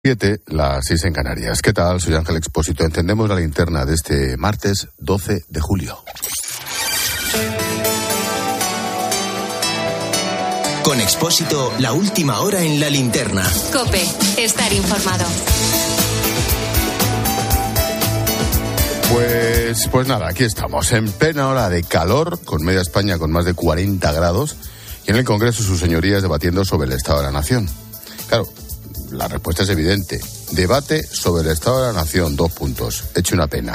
7, las 6 en Canarias. ¿Qué tal? Soy Ángel Expósito. Encendemos la linterna de este martes 12 de julio. Con Expósito, la última hora en la linterna. COPE, estar informado. Pues nada, aquí estamos, en plena hora de calor, con media España con más de 40 grados, y en el Congreso sus señorías debatiendo sobre el Estado de la Nación. Claro, la respuesta es evidente. Debate sobre el Estado de la Nación, 2 puntos. Eche una pena.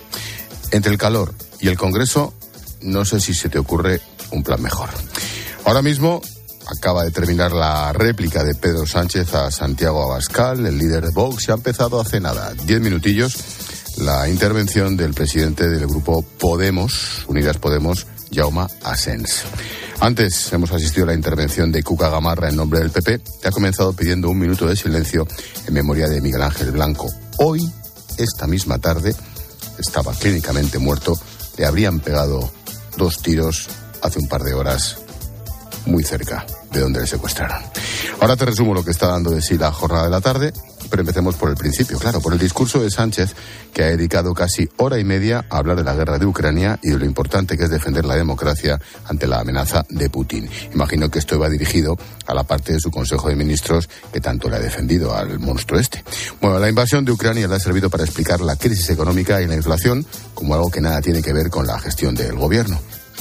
Entre el calor y el Congreso, no sé si se te ocurre un plan mejor. Ahora mismo acaba de terminar la réplica de Pedro Sánchez a Santiago Abascal, el líder de Vox, y ha empezado hace nada, 10 minutillos, la intervención del presidente del grupo Podemos, Unidas Podemos, Jaume Asens. Antes hemos asistido a la intervención de Cuca Gamarra en nombre del PP, que ha comenzado pidiendo 1 minuto de silencio en memoria de Miguel Ángel Blanco. Hoy, esta misma tarde, estaba clínicamente muerto, le habrían pegado 2 tiros hace un par de horas, muy cerca de donde le secuestraron. Ahora te resumo lo que está dando de sí la jornada de la tarde, pero empecemos por el principio, claro, por el discurso de Sánchez, que ha dedicado casi hora y media a hablar de la guerra de Ucrania y de lo importante que es defender la democracia ante la amenaza de Putin. Imagino que esto va dirigido a la parte de su Consejo de Ministros que tanto le ha defendido al monstruo este. Bueno, la invasión de Ucrania le ha servido para explicar la crisis económica y la inflación como algo que nada tiene que ver con la gestión del gobierno.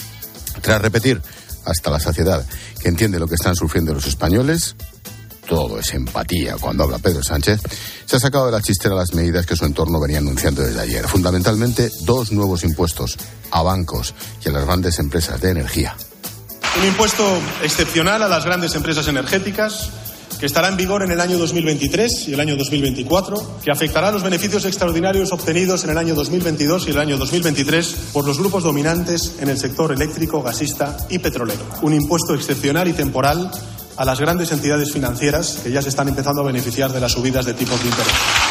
Tras repetir hasta la saciedad que entiende lo que están sufriendo los españoles, todo es empatía cuando habla Pedro Sánchez, se ha sacado de la chistera las medidas que su entorno venía anunciando desde ayer. Fundamentalmente 2 nuevos impuestos a bancos y a las grandes empresas de energía. Un impuesto excepcional a las grandes empresas energéticas que estará en vigor en el año 2023 y el año 2024, que afectará a los beneficios extraordinarios obtenidos en el año 2022 y el año 2023 por los grupos dominantes en el sector eléctrico, gasista y petrolero. Un impuesto excepcional y temporal a las grandes entidades financieras que ya se están empezando a beneficiar de las subidas de tipos de interés.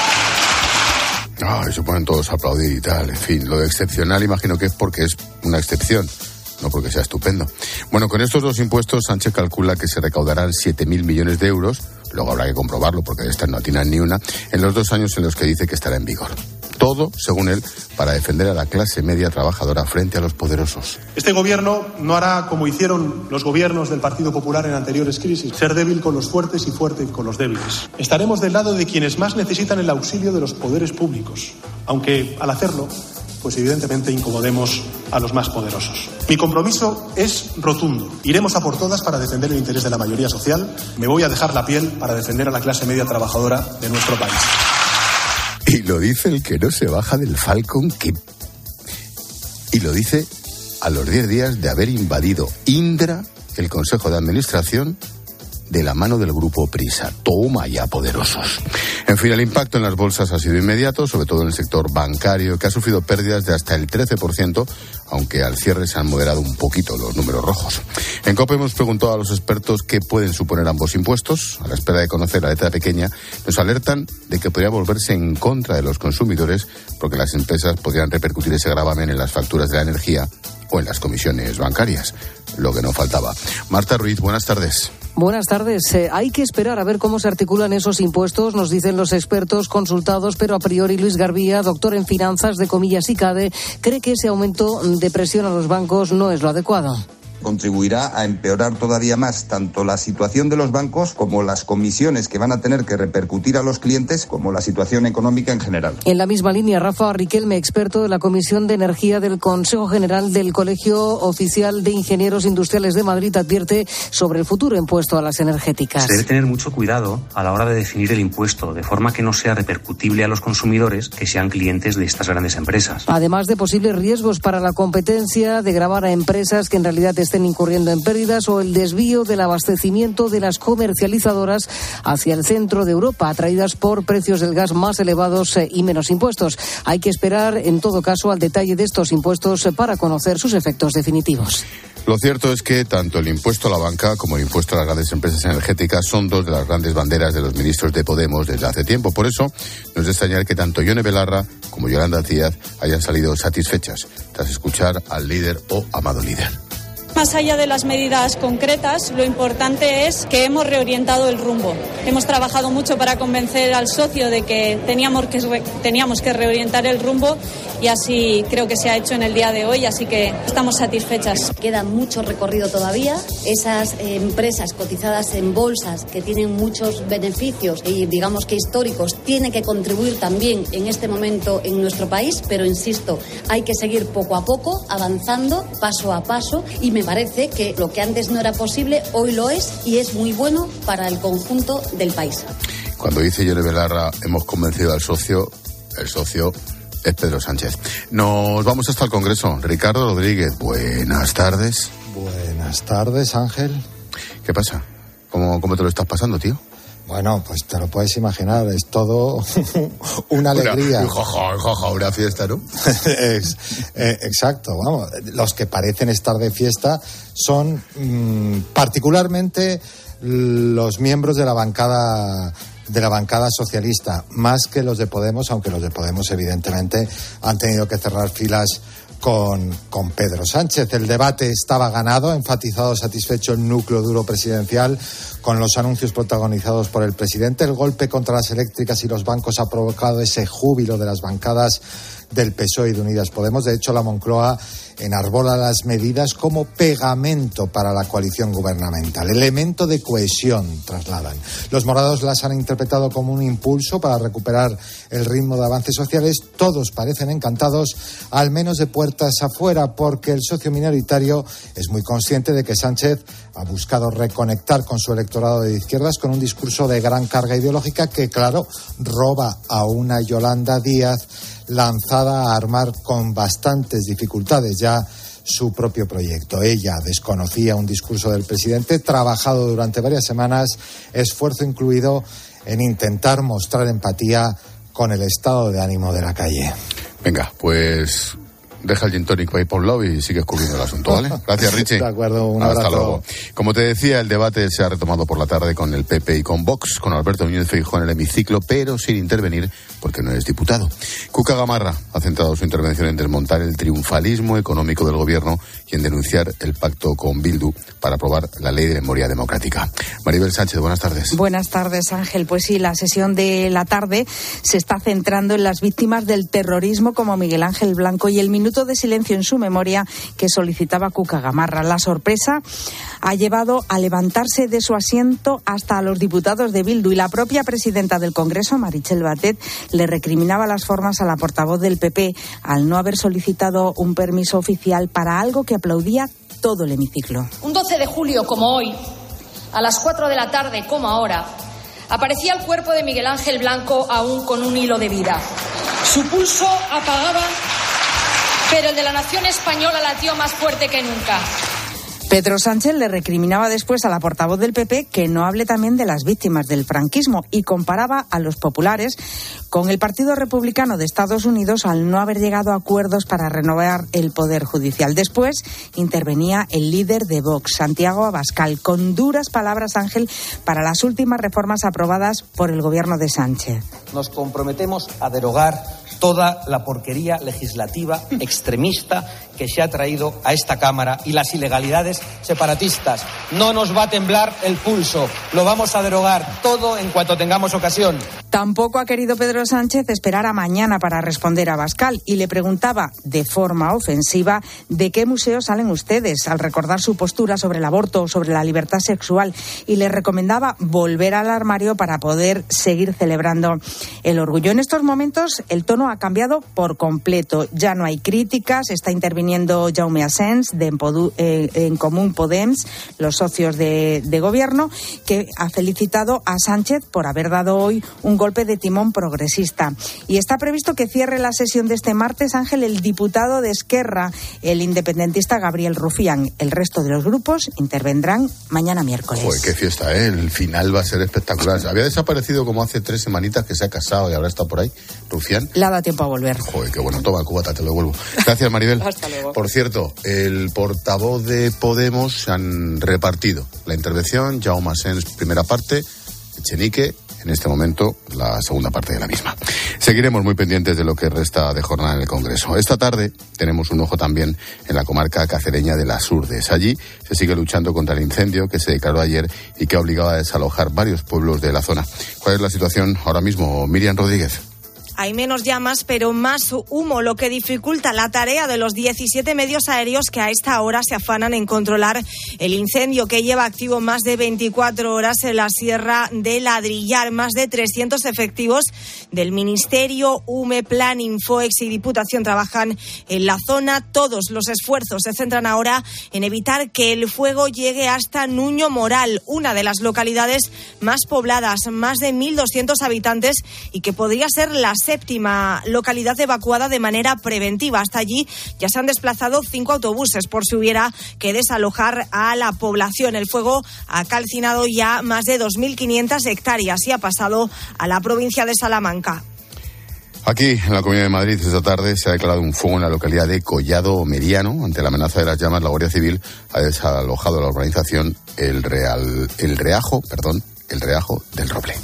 Y se ponen todos a aplaudir y tal. En fin, lo de excepcional imagino que es porque es una excepción, no porque sea estupendo. Bueno, con estos 2 impuestos Sánchez calcula que se recaudarán 7.000 millones de euros, luego habrá que comprobarlo porque de estas no atinan ni una, en los 2 años en los que dice que estará en vigor. Todo, según él, para defender a la clase media trabajadora frente a los poderosos. Este gobierno no hará como hicieron los gobiernos del Partido Popular en anteriores crisis, ser débil con los fuertes y fuerte con los débiles. Estaremos del lado de quienes más necesitan el auxilio de los poderes públicos, aunque al hacerlo, pues evidentemente incomodemos a los más poderosos. Mi compromiso es rotundo. Iremos a por todas para defender el interés de la mayoría social. Me voy a dejar la piel para defender a la clase media trabajadora de nuestro país. Y lo dice el que no se baja del Falcon, y lo dice a los 10 días de haber invadido Indra, el Consejo de Administración, de la mano del grupo Prisa. Toma ya, poderosos. En fin, el impacto en las bolsas ha sido inmediato, sobre todo en el sector bancario, que ha sufrido pérdidas de hasta el 13%, aunque al cierre se han moderado un poquito los números rojos. En COPE hemos preguntado a los expertos qué pueden suponer ambos impuestos. A la espera de conocer la letra pequeña, nos alertan de que podría volverse en contra de los consumidores, porque las empresas podrían repercutir ese gravamen en las facturas de la energía o en las comisiones bancarias. Lo que no faltaba. Marta Ruiz, buenas tardes. Buenas tardes. Hay que esperar a ver cómo se articulan esos impuestos, nos dicen los expertos consultados, pero a priori Luis Garbía, doctor en finanzas de Comillas y CADE, cree que ese aumento de presión a los bancos no es lo adecuado. Contribuirá a empeorar todavía más tanto la situación de los bancos como las comisiones que van a tener que repercutir a los clientes, como la situación económica en general. En la misma línea, Rafa Riquelme, experto de la Comisión de Energía del Consejo General del Colegio Oficial de Ingenieros Industriales de Madrid, advierte sobre el futuro impuesto a las energéticas. Se debe tener mucho cuidado a la hora de definir el impuesto, de forma que no sea repercutible a los consumidores que sean clientes de estas grandes empresas. Además de posibles riesgos para la competencia, de gravar a empresas que en realidad estén incurriendo en pérdidas, o el desvío del abastecimiento de las comercializadoras hacia el centro de Europa, atraídas por precios del gas más elevados y menos impuestos. Hay que esperar, en todo caso, al detalle de estos impuestos para conocer sus efectos definitivos. Lo cierto es que tanto el impuesto a la banca como el impuesto a las grandes empresas energéticas son 2 de las grandes banderas de los ministros de Podemos desde hace tiempo. Por eso, no es de extrañar que tanto Yone Belarra como Yolanda Díaz hayan salido satisfechas tras escuchar al líder o amado líder. Más allá de las medidas concretas, lo importante es que hemos reorientado el rumbo. Hemos trabajado mucho para convencer al socio de que teníamos que reorientar el rumbo y así creo que se ha hecho en el día de hoy, así que estamos satisfechas. Queda mucho recorrido todavía. Esas empresas cotizadas en bolsas que tienen muchos beneficios y digamos que históricos tienen que contribuir también en este momento en nuestro país, pero insisto, hay que seguir poco a poco, avanzando, paso a paso, y me parece que lo que antes no era posible, hoy lo es y es muy bueno para el conjunto del país. Cuando dice Yone Belarra, hemos convencido al socio, el socio es Pedro Sánchez. Nos vamos hasta el Congreso. Ricardo Rodríguez, buenas tardes. Buenas tardes, Ángel. ¿Qué pasa? ¿Cómo te lo estás pasando, tío? Bueno, pues te lo puedes imaginar, es todo una alegría. Una fiesta, ¿no? Exacto, vamos. Los que parecen estar de fiesta son particularmente los miembros de la bancada socialista, más que los de Podemos, aunque los de Podemos evidentemente han tenido que cerrar filas con Pedro Sánchez. El debate estaba ganado, enfatizado, satisfecho el núcleo duro presidencial con los anuncios protagonizados por el presidente. El golpe contra las eléctricas y los bancos ha provocado ese júbilo de las bancadas del PSOE y de Unidas Podemos. De hecho, la Moncloa enarbola las medidas como pegamento para la coalición gubernamental, elemento de cohesión, trasladan. Los morados las han interpretado como un impulso para recuperar el ritmo de avances sociales. Todos parecen encantados, al menos de puertas afuera, porque el socio minoritario es muy consciente de que Sánchez ha buscado reconectar con su electorado de izquierdas con un discurso de gran carga ideológica que, claro, roba a una Yolanda Díaz lanzada a armar con bastantes dificultades ya su propio proyecto. Ella desconocía un discurso del presidente trabajado durante varias semanas, esfuerzo incluido en intentar mostrar empatía con el estado de ánimo de la calle. Venga, pues deja el gin tonic ahí por un lado y sigues cubriendo el asunto, ¿vale? Gracias, Richie. De acuerdo, un Hasta abrazo. luego. Como te decía, el debate se ha retomado por la tarde con el PP y con Vox, con Alberto Núñez Feijóo en el hemiciclo, pero sin intervenir porque no es diputado. Cuca Gamarra ha centrado su intervención en desmontar el triunfalismo económico del gobierno y en denunciar el pacto con Bildu para aprobar la Ley de Memoria Democrática. Maribel Sánchez, buenas tardes. Buenas tardes, Ángel. Pues sí, la sesión de la tarde se está centrando en las víctimas del terrorismo como Miguel Ángel Blanco y el minuto de silencio en su memoria que solicitaba Cuca Gamarra. La sorpresa ha llevado a levantarse de su asiento hasta a los diputados de Bildu y la propia presidenta del Congreso, Meritxell Batet, le recriminaba las formas a la portavoz del PP al no haber solicitado un permiso oficial para algo que aplaudía todo el hemiciclo. Un 12 de julio como hoy, a las 4 de la tarde como ahora, aparecía el cuerpo de Miguel Ángel Blanco aún con un hilo de vida. Su pulso apagaba, pero el de la nación española latió más fuerte que nunca. Pedro Sánchez le recriminaba después a la portavoz del PP que no hable también de las víctimas del franquismo y comparaba a los populares con el Partido Republicano de Estados Unidos al no haber llegado a acuerdos para renovar el Poder Judicial. Después intervenía el líder de Vox, Santiago Abascal, con duras palabras, Ángel, para las últimas reformas aprobadas por el gobierno de Sánchez. Nos comprometemos a derogar toda la porquería legislativa extremista que se ha traído a esta Cámara y las ilegalidades separatistas. No nos va a temblar el pulso, lo vamos a derogar todo en cuanto tengamos ocasión. Tampoco ha querido Pedro Sánchez esperar a mañana para responder a Abascal y le preguntaba de forma ofensiva de qué museo salen ustedes al recordar su postura sobre el aborto o sobre la libertad sexual y le recomendaba volver al armario para poder seguir celebrando el orgullo. En estos momentos el tono ha cambiado por completo. Ya no hay críticas, está interviniendo Jaume Asens de En Comú Podem, los socios de gobierno, que ha felicitado a Sánchez por haber dado hoy un golpe de timón progresista. Y está previsto que cierre la sesión de este martes, Ángel, el diputado de Esquerra, el independentista Gabriel Rufián. El resto de los grupos intervendrán mañana miércoles. Joder, qué fiesta, ¿eh? El final va a ser espectacular. Había desaparecido como hace 3 semanitas que se ha casado y ahora está por ahí, Rufián. Le ha dado tiempo a volver. Joder, qué bueno. Toma, cubata, te lo devuelvo. Gracias, Maribel. Hasta luego. Por cierto, el portavoz de Podemos se han repartido la intervención. Jaume Asens, primera parte, Echenique, en este momento la segunda parte de la misma. Seguiremos muy pendientes de lo que resta de jornada en el Congreso. Esta tarde tenemos un ojo también en la comarca cacereña de Las Urdes. Allí se sigue luchando contra el incendio que se declaró ayer y que ha obligado a desalojar varios pueblos de la zona. ¿Cuál es la situación ahora mismo, Miriam Rodríguez? Hay menos llamas, pero más humo, lo que dificulta la tarea de los 17 medios aéreos que a esta hora se afanan en controlar el incendio que lleva activo más de 24 horas en la Sierra de Ladrillar. Más de 300 efectivos del Ministerio, UME, Plan, Infoex y Diputación trabajan en la zona. Todos los esfuerzos se centran ahora en evitar que el fuego llegue hasta Nuño Moral, una de las localidades más pobladas, más de 1.200 habitantes, y que podría ser la séptima localidad evacuada de manera preventiva. Hasta allí ya se han desplazado 5 autobuses por si hubiera que desalojar a la población. El fuego ha calcinado ya más de 2.500 hectáreas y ha pasado a la provincia de Salamanca. Aquí, en la Comunidad de Madrid, esta tarde se ha declarado un fuego en la localidad de Collado Meriano. Ante la amenaza de las llamas, la Guardia Civil ha desalojado la urbanización El Reajo del Roble.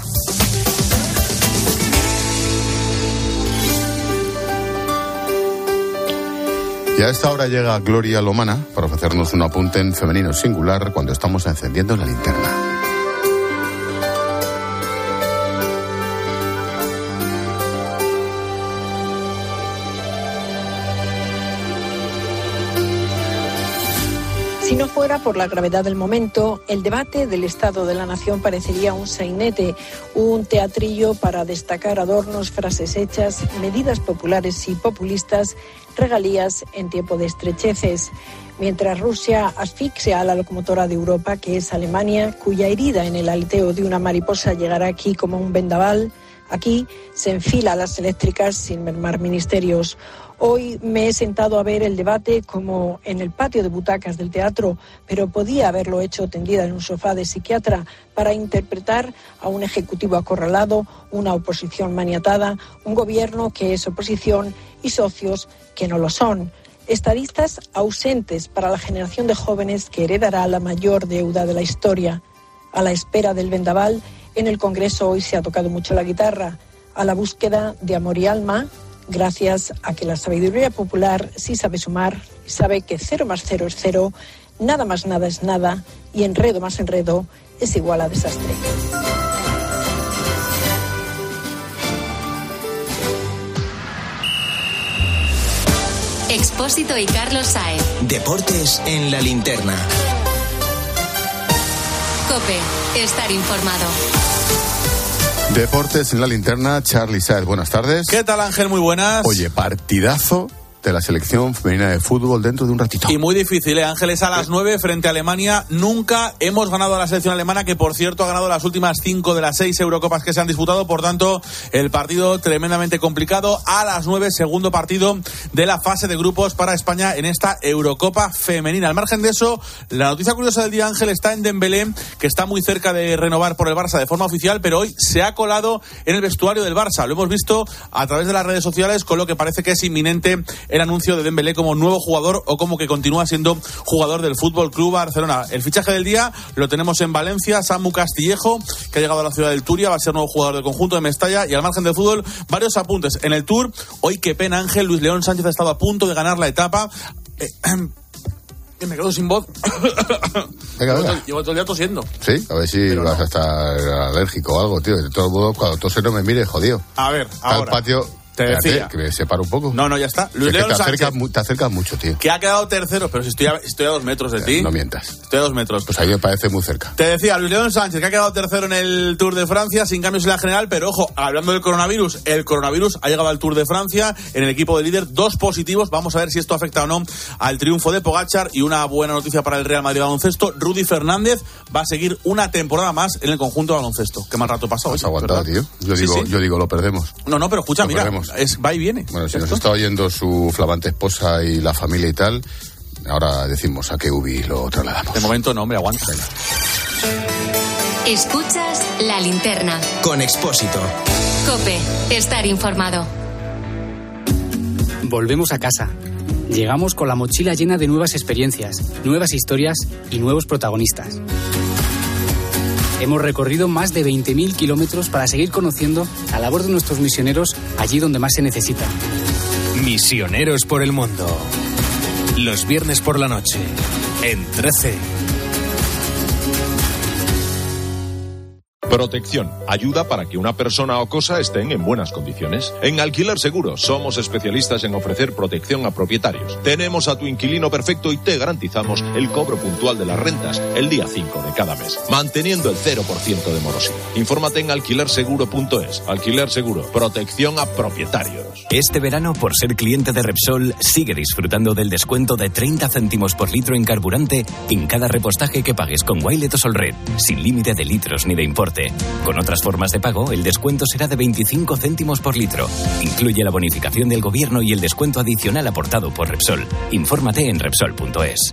Y a esta hora llega Gloria Lomana para ofrecernos un apunte en femenino singular cuando estamos encendiendo la linterna. Si no fuera por la gravedad del momento, el debate del Estado de la Nación parecería un sainete, un teatrillo para destacar adornos, frases hechas, medidas populares y populistas, regalías en tiempo de estrecheces. Mientras Rusia asfixia a la locomotora de Europa, que es Alemania, cuya herida en el aleteo de una mariposa llegará aquí como un vendaval, aquí se enfila a las eléctricas sin mermar ministerios. Hoy me he sentado a ver el debate como en el patio de butacas del teatro, pero podía haberlo hecho tendida en un sofá de psiquiatra para interpretar a un ejecutivo acorralado, una oposición maniatada, un gobierno que es oposición y socios que no lo son. Estadistas ausentes para la generación de jóvenes que heredará la mayor deuda de la historia. A la espera del vendaval, en el Congreso hoy se ha tocado mucho la guitarra, a la búsqueda de amor y alma, gracias a que la sabiduría popular sí sabe sumar y sabe que 0 más 0 es 0, nada más nada es nada y enredo más enredo es igual a desastre. Expósito y Carlos Saez. Deportes en la linterna. COPE, estar informado. Deportes en la linterna, Charly Saez, buenas tardes. ¿Qué tal, Ángel? Muy buenas. Oye, partidazo de la selección femenina de fútbol dentro de un ratito. Y muy difícil, Ángel, es a las 9 frente a Alemania. Nunca hemos ganado a la selección alemana, que por cierto ha ganado las últimas 5 de las 6 Eurocopas que se han disputado. Por tanto, el partido tremendamente complicado. A las 9, segundo partido de la fase de grupos para España en esta Eurocopa femenina. Al margen de eso, la noticia curiosa del día, Ángel, está en Dembélé, que está muy cerca de renovar por el Barça de forma oficial, pero hoy se ha colado en el vestuario del Barça. Lo hemos visto a través de las redes sociales, con lo que parece que es inminente el anuncio de Dembélé como nuevo jugador, o como que continúa siendo jugador del Fútbol Club Barcelona. El fichaje del día lo tenemos en Valencia. Samu Castillejo, que ha llegado a la ciudad del Turia, va a ser nuevo jugador del conjunto de Mestalla. Y al margen del fútbol, varios apuntes en el Tour. Hoy, qué pena, Ángel, Luis León Sánchez ha estado a punto de ganar la etapa. Me quedo sin voz. Venga. Llevo todo el día tosiendo. Sí, a ver si vas a estar alérgico o algo, tío. De todos modos, cuando tose no me mires, jodido. A ver, ahora. Al patio. Te decía. Que me separo un poco. No, ya está. Luis León Sánchez. Te acercas mucho, tío. Que ha quedado tercero, pero si estoy a 2 metros de ti. No mientas. Estoy a 2 metros. Pues ahí me parece muy cerca. Te decía, Luis León Sánchez, que ha quedado tercero en el Tour de Francia, sin cambios en la general, pero ojo, hablando del coronavirus, el coronavirus ha llegado al Tour de Francia, en el equipo de líder, 2 positivos. Vamos a ver si esto afecta o no al triunfo de Pogačar. Y una buena noticia para el Real Madrid baloncesto: Rudy Fernández va a seguir una temporada más en el conjunto de baloncesto. Qué mal rato pasó. Has aguantado, ¿verdad, tío? Yo digo, lo perdemos. No, pero escucha, mira, va y viene. Bueno, si nos está oyendo su flamante esposa y la familia y tal, ahora decimos a qué UBI lo trasladamos. De momento no, hombre, aguanta. Escuchas la linterna. Con Expósito. COPE, estar informado. Volvemos a casa. Llegamos con la mochila llena de nuevas experiencias, nuevas historias y nuevos protagonistas. Hemos recorrido más de 20.000 kilómetros para seguir conociendo la labor de nuestros misioneros allí donde más se necesita. Misioneros por el mundo. Los viernes por la noche, en 13. Protección. Ayuda para que una persona o cosa estén en buenas condiciones. En Alquiler Seguro somos especialistas en ofrecer protección a propietarios. Tenemos a tu inquilino perfecto y te garantizamos el cobro puntual de las rentas el día 5 de cada mes, manteniendo el 0% de morosidad. Infórmate en alquilerseguro.es. Alquiler Seguro. Protección a propietarios. Este verano, por ser cliente de Repsol, sigue disfrutando del descuento de 30 céntimos por litro en carburante en cada repostaje que pagues con Wilet o Solred, sin límite de litros ni de importe. Con otras formas de pago, el descuento será de 25 céntimos por litro. Incluye la bonificación del gobierno y el descuento adicional aportado por Repsol. Infórmate en Repsol.es.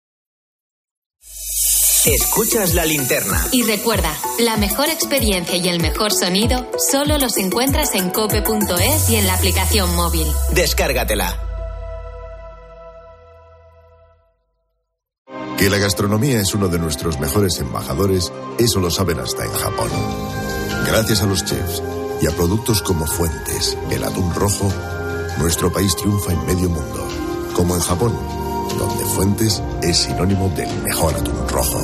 Escuchas la linterna. Y recuerda, la mejor experiencia y el mejor sonido solo los encuentras en cope.es y en la aplicación móvil. Descárgatela. Que la gastronomía es uno de nuestros mejores embajadores, eso lo saben hasta en Japón. Gracias a los chefs y a productos como Fuentes, el atún rojo, nuestro país triunfa en medio mundo. Como en Japón, donde Fuentes es sinónimo del mejor atún rojo.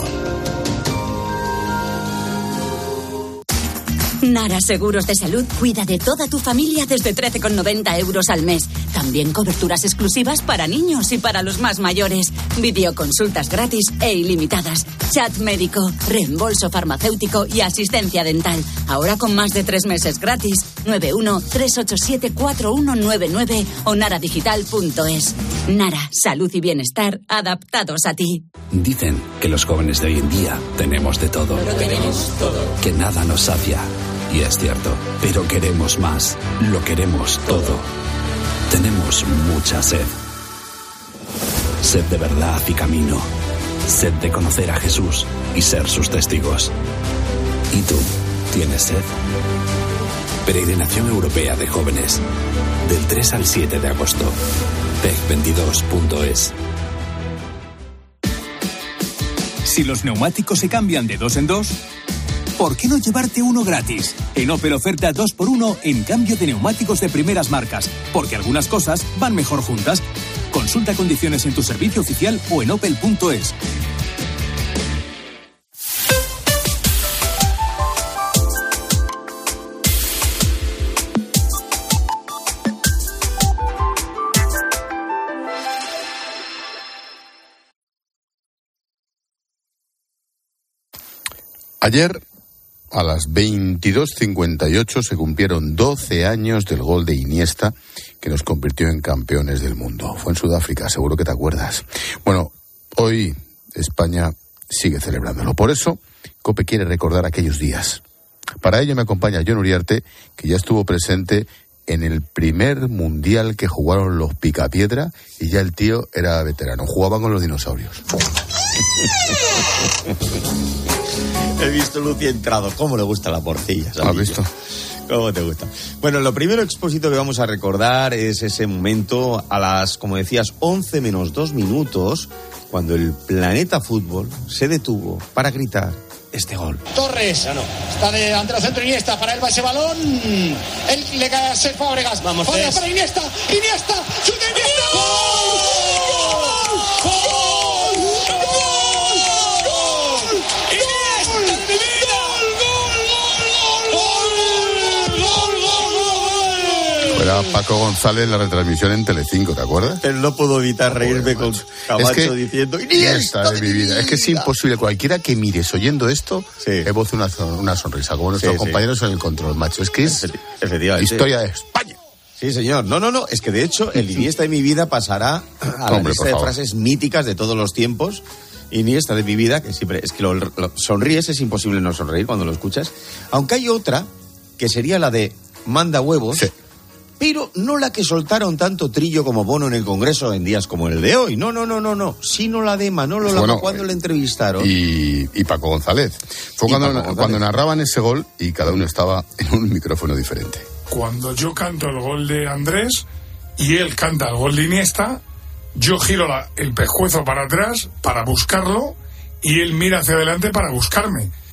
Nara Seguros de Salud cuida de toda tu familia desde 13,90 euros al mes. También coberturas exclusivas para niños y para los más mayores. Videoconsultas gratis e ilimitadas. Chat médico, reembolso farmacéutico y asistencia dental. Ahora con más de 3 meses gratis. 91-387-4199 o naradigital.es. Nara, salud y bienestar adaptados a ti. Dicen que los jóvenes de hoy en día tenemos de todo. Pero tenemos todo. Que nada nos sacia. Y es cierto, pero queremos más. Lo queremos todo. Tenemos mucha sed. Sed de verdad y camino. Sed de conocer a Jesús y ser sus testigos. ¿Y tú? ¿Tienes sed? Peregrinación Europea de Jóvenes. Del 3 al 7 de agosto. PEC22.es. Si los neumáticos se cambian de 2 en 2, ¿por qué no llevarte uno gratis? En Opel oferta 2x1 en cambio de neumáticos de primeras marcas, porque algunas cosas van mejor juntas. Consulta condiciones en tu servicio oficial o en opel.es. Ayer, a las 22:58, se cumplieron 12 años del gol de Iniesta, que nos convirtió en campeones del mundo. Fue en Sudáfrica, seguro que te acuerdas. Bueno, hoy España sigue celebrándolo. Por eso, COPE quiere recordar aquellos días. Para ello me acompaña Jon Uriarte, que ya estuvo presente en el primer mundial que jugaron los Picapiedra, y ya el tío era veterano. Jugaban con los dinosaurios. He visto Lucy entrado. ¿Cómo le gusta la porcilla? ¿Has visto? ¿Cómo te gusta? Bueno, lo primero, Expósito, que vamos a recordar es ese momento a las, como decías, 11 menos 2 minutos, cuando el planeta fútbol se detuvo para gritar este gol. Torres, está delante del centro Iniesta, para él va ese balón, él le cae a Sergio Fábregas, vamos para Iniesta, chuta Iniesta, ¡gol! ¡Gol! Era Paco González en la retransmisión en Telecinco, ¿te acuerdas? Pero no puedo evitar reírme con Camacho diciendo ¡Iniesta de mi vida! Es que es imposible. Cualquiera que mires oyendo esto, evoce una sonrisa, como nuestros compañeros en el control, macho. Es que es historia de España. Sí, señor. No. Es que de hecho el Iniesta de mi vida pasará a la lista de frases míticas de todos los tiempos. Iniesta de mi vida, que siempre es que lo sonríes, es imposible no sonreír cuando lo escuchas. Aunque hay otra, que sería la de manda huevos. Sí. Pero no la que soltaron tanto Trillo como Bono en el Congreso en días como el de hoy. No. Sino la de Manolo Lama cuando le entrevistaron. Y Paco González. Fue cuando narraban ese gol y cada uno estaba en un micrófono diferente. Cuando yo canto el gol de Andrés y él canta el gol de Iniesta, yo giro el pescuezo para atrás para buscarlo y él mira hacia adelante para buscarme.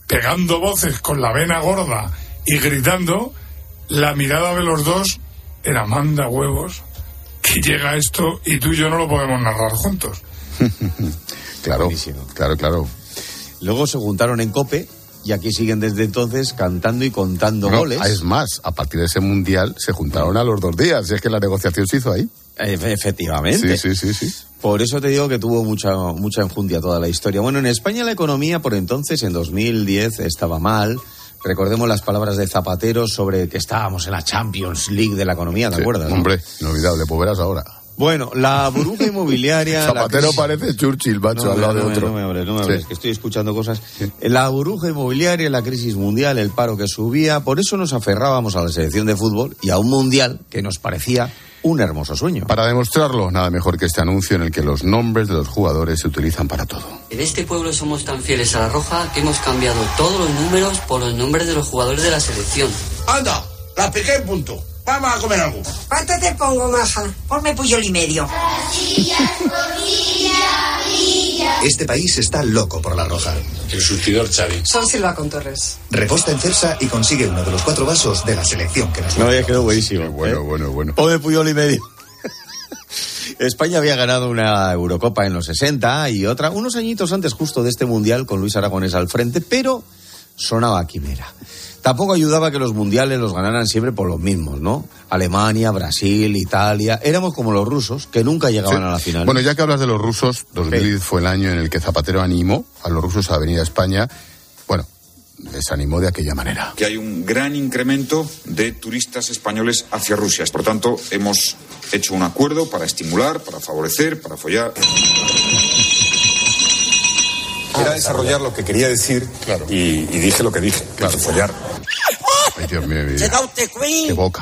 pegando voces con la vena gorda y gritando, la mirada de los dos era manda huevos, que llega esto y tú y yo no lo podemos narrar juntos. Claro, claro. Luego se juntaron en COPE y aquí siguen desde entonces cantando y contando goles. Es más, a partir de ese mundial se juntaron a los 2 días, y es que la negociación se hizo ahí. Efectivamente. Sí. Por eso te digo que tuvo mucha enjundia toda la historia. Bueno, en España la economía por entonces, en 2010, estaba mal. Recordemos las palabras de Zapatero sobre que estábamos en la Champions League de la economía, ¿te acuerdas? Hombre, inolvidable, pues verás ahora. Bueno, la burbuja inmobiliaria... Zapatero parece Churchill, macho, al lado de otro. No me hables, que estoy escuchando cosas. La burbuja inmobiliaria, la crisis mundial, el paro que subía, por eso nos aferrábamos a la selección de fútbol y a un mundial que nos parecía un hermoso sueño. Para demostrarlo, nada mejor que este anuncio en el que los nombres de los jugadores se utilizan para todo. En este pueblo somos tan fieles a la Roja que hemos cambiado todos los números por los nombres de los jugadores de la selección. ¡Anda! La piqué en punto. Vamos a comer algo. ¿Cuánto te pongo, maja? Ponme Puyol y medio. Este país está loco por la Roja. El surtidor Xavi. Son Silva con Torres. Reposta en Cepsa y consigue uno de los 4 vasos de la selección que nos No, ya quedó buenísimo. Bueno. Ponme Puyol y medio. España había ganado una Eurocopa en los 60 y otra unos añitos antes justo de este mundial con Luis Aragonés al frente, pero sonaba quimera. Tampoco ayudaba que los mundiales los ganaran siempre por los mismos, ¿no? Alemania, Brasil, Italia. Éramos como los rusos, que nunca llegaban a la final. Bueno, ya que hablas de los rusos, 2010 fue el año en el que Zapatero animó a los rusos a venir a España. Bueno, les animó de aquella manera. Que hay un gran incremento de turistas españoles hacia Rusia. Por tanto, hemos hecho un acuerdo para estimular, para favorecer, para follar. Era desarrollar lo que quería decir, claro. y dije lo que dije, claro, follar. Ay, Dios mío, qué boca.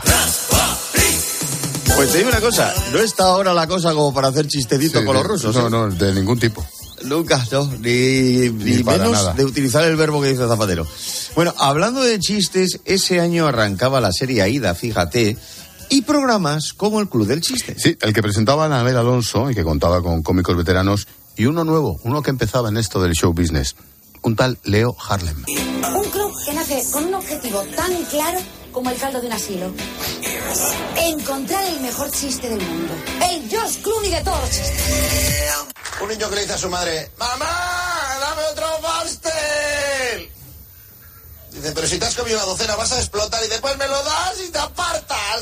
Pues te digo una cosa, no está ahora la cosa como para hacer chistecitos con los rusos. No, de ningún tipo. Nunca, no, ni menos nada. De utilizar el verbo que dice Zapatero. Bueno, hablando de chistes, ese año arrancaba la serie Aída, fíjate, y programas como el Club del Chiste. Sí, el que presentaba a Anabel Alonso y que contaba con cómicos veteranos. Y uno nuevo, uno que empezaba en esto del show business, un tal Leo Harlem. Un club que nace con un objetivo tan claro como el caldo de un asilo. Encontrar el mejor chiste del mundo. El George Clooney de todos los chistes. Un niño que le dice a su madre: ¡Mamá, dame otro pastel! Dice: pero si te has comido una docena vas a explotar. Y después me lo das y te apartas.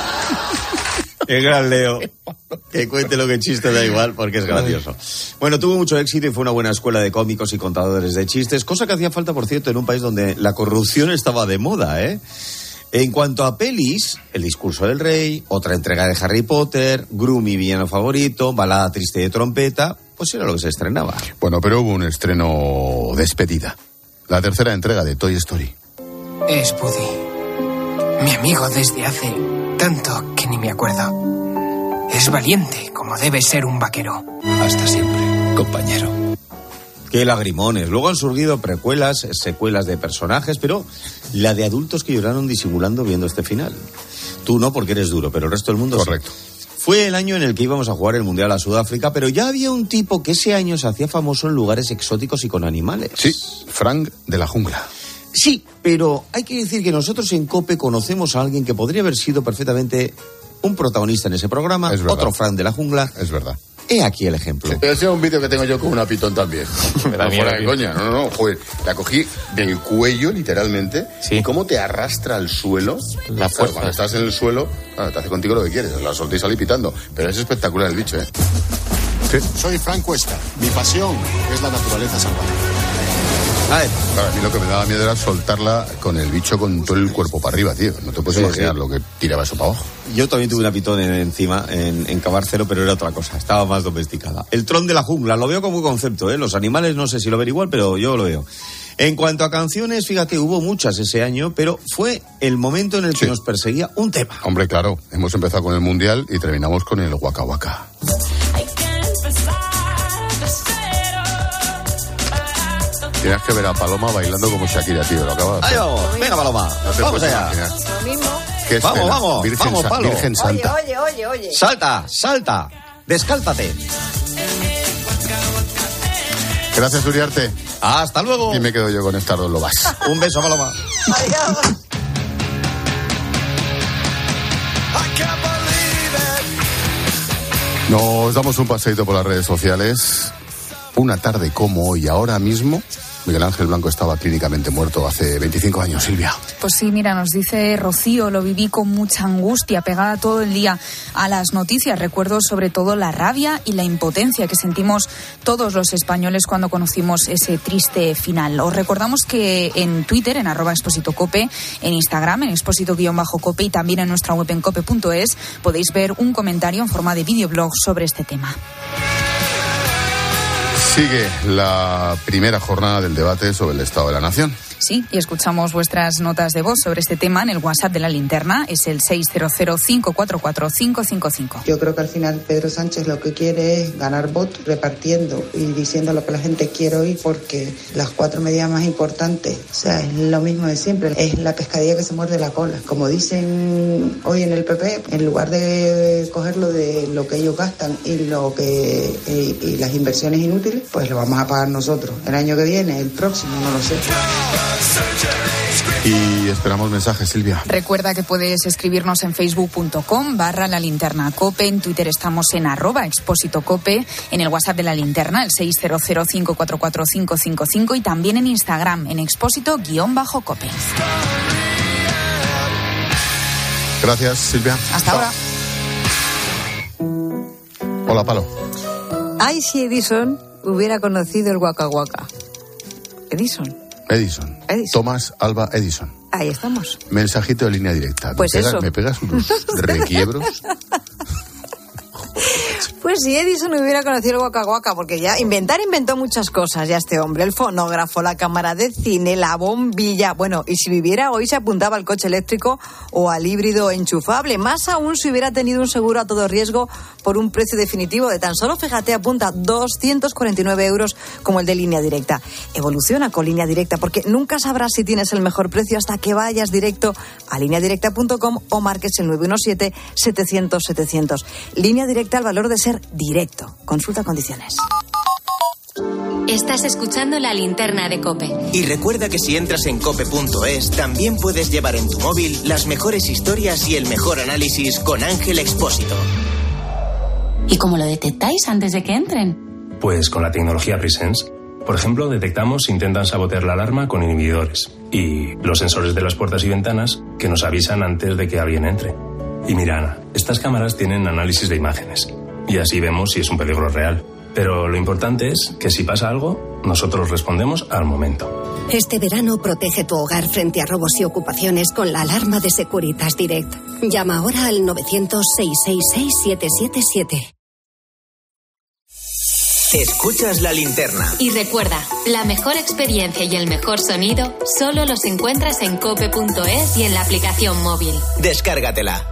Qué gran Leo. Que cuente lo que chiste da igual porque es gracioso. Bueno, tuvo mucho éxito y fue una buena escuela de cómicos y contadores de chistes, cosa que hacía falta, por cierto, en un país donde la corrupción estaba de moda, ¿eh? En cuanto a pelis, El discurso del rey, otra entrega de Harry Potter, Gru, mi villano favorito, Balada triste de trompeta, pues era lo que se estrenaba. Bueno, pero hubo un estreno despedida. La tercera entrega de Toy Story. Es Woody. Mi amigo desde hace tanto que ni me acuerdo. Es valiente, como debe ser un vaquero. Hasta siempre, compañero. Qué lagrimones. Luego han surgido precuelas, secuelas de personajes, pero la de adultos que lloraron disimulando viendo este final. Tú no, porque eres duro, pero el resto del mundo correcto. Sí. Fue el año en el que íbamos a jugar el Mundial a Sudáfrica, pero ya había un tipo que ese año se hacía famoso en lugares exóticos y con animales. Sí, Frank de la Jungla. Sí, pero hay que decir que nosotros en COPE conocemos a alguien que podría haber sido perfectamente un protagonista en ese programa, otro Frank de la Jungla. Es verdad. He aquí el ejemplo. Ese es un vídeo que tengo yo con una pitón también. Pero fuera de coña. No, joder. La cogí del cuello, literalmente. Sí. Y cómo te arrastra al suelo. La fuerza. Cuando estás en el suelo, te hace contigo lo que quieres. La solté y salí pitando. Pero es espectacular el bicho, ¿eh? Sí. Soy Frank Cuesta. Mi pasión es la naturaleza salvaje. Claro, a mí lo que me daba miedo era soltarla con el bicho con todo el cuerpo para arriba, tío. No te puedes imaginar lo que tiraba eso para abajo. Yo también tuve una pitón encima, en Cabárcero, pero era otra cosa. Estaba más domesticada. El Tron de la Jungla, lo veo como un concepto, ¿eh? Los animales no sé si lo ven igual, pero yo lo veo. En cuanto a canciones, fíjate, hubo muchas ese año, pero fue el momento en el que nos perseguía un tema. Hombre, claro, hemos empezado con el Mundial y terminamos con el Waka Waka. Tienes que ver a Paloma bailando como Shakira, tío. Lo acabas de hacer. Ahí vamos, venga Paloma, no vamos allá. Lo mismo. Vamos, vamos, Palo. Virgen Santa. Oye. Salta, descálzate. Gracias, Uriarte. Hasta luego. Y me quedo yo con estas dos lobas. Un beso, Paloma. Adiós. Nos damos un paseíto por las redes sociales. Una tarde como hoy, ahora mismo, Miguel Ángel Blanco estaba clínicamente muerto hace 25 años, Silvia. Pues sí, mira, nos dice Rocío, lo viví con mucha angustia, pegada todo el día a las noticias. Recuerdo sobre todo la rabia y la impotencia que sentimos todos los españoles cuando conocimos ese triste final. Os recordamos que en Twitter, en @expositocope, en Instagram, en exposito_cope y también en nuestra web en cope.es, podéis ver un comentario en forma de videoblog sobre este tema. Sigue la primera jornada del debate sobre el Estado de la Nación. Sí, y escuchamos vuestras notas de voz sobre este tema en el WhatsApp de La Linterna, es el 600-544-555. Yo creo que al final Pedro Sánchez lo que quiere es ganar votos repartiendo y diciendo lo que la gente quiere oír, porque las 4 medidas más importantes, o sea, es lo mismo de siempre, es la pescadilla que se muerde la cola. Como dicen hoy en el PP, en lugar de cogerlo de lo que ellos gastan y y las inversiones inútiles, pues lo vamos a pagar nosotros. El año que viene, el próximo, no lo sé. Y esperamos mensajes, Silvia. Recuerda que puedes escribirnos en facebook.com/La Linterna Cope, en Twitter estamos en @expositocope, en el WhatsApp de La Linterna, el 600-544-555 y también en Instagram, en expósito_cope. Gracias, Silvia. Hasta ahora. Hola, Palo. Ay, si Edison hubiera conocido el Waka Waka. Edison. Thomas Alva Edison. Ahí estamos. Mensajito de línea directa. Pues ¿Me pegas unos requiebros? Pues si Edison hubiera conocido el Waka Waka, porque ya inventó muchas cosas ya este hombre, el fonógrafo, la cámara de cine, la bombilla, bueno, y si viviera hoy se apuntaba al coche eléctrico o al híbrido enchufable, más aún si hubiera tenido un seguro a todo riesgo por un precio definitivo de tan solo, fíjate, apunta 249 euros como el de Línea Directa. Evoluciona con Línea Directa, porque nunca sabrás si tienes el mejor precio hasta que vayas directo a lineadirecta.com o marques el 917-700-700. Línea Directa, al valor de ser directo. Consulta condiciones. Estás escuchando La Linterna de COPE. Y recuerda que si entras en cope.es, también puedes llevar en tu móvil las mejores historias y el mejor análisis con Ángel Expósito. ¿Y cómo lo detectáis antes de que entren? Pues con la tecnología Presence. Por ejemplo, detectamos si intentan sabotear la alarma con inhibidores y los sensores de las puertas y ventanas que nos avisan antes de que alguien entre. Y mira, Ana, estas cámaras tienen análisis de imágenes y así vemos si es un peligro real. Pero lo importante es que si pasa algo, nosotros respondemos al momento. Este verano protege tu hogar frente a robos y ocupaciones con la alarma de Securitas Direct. Llama ahora al 900-666-777. Escuchas La Linterna. Y recuerda, la mejor experiencia y el mejor sonido solo los encuentras en cope.es y en la aplicación móvil. Descárgatela.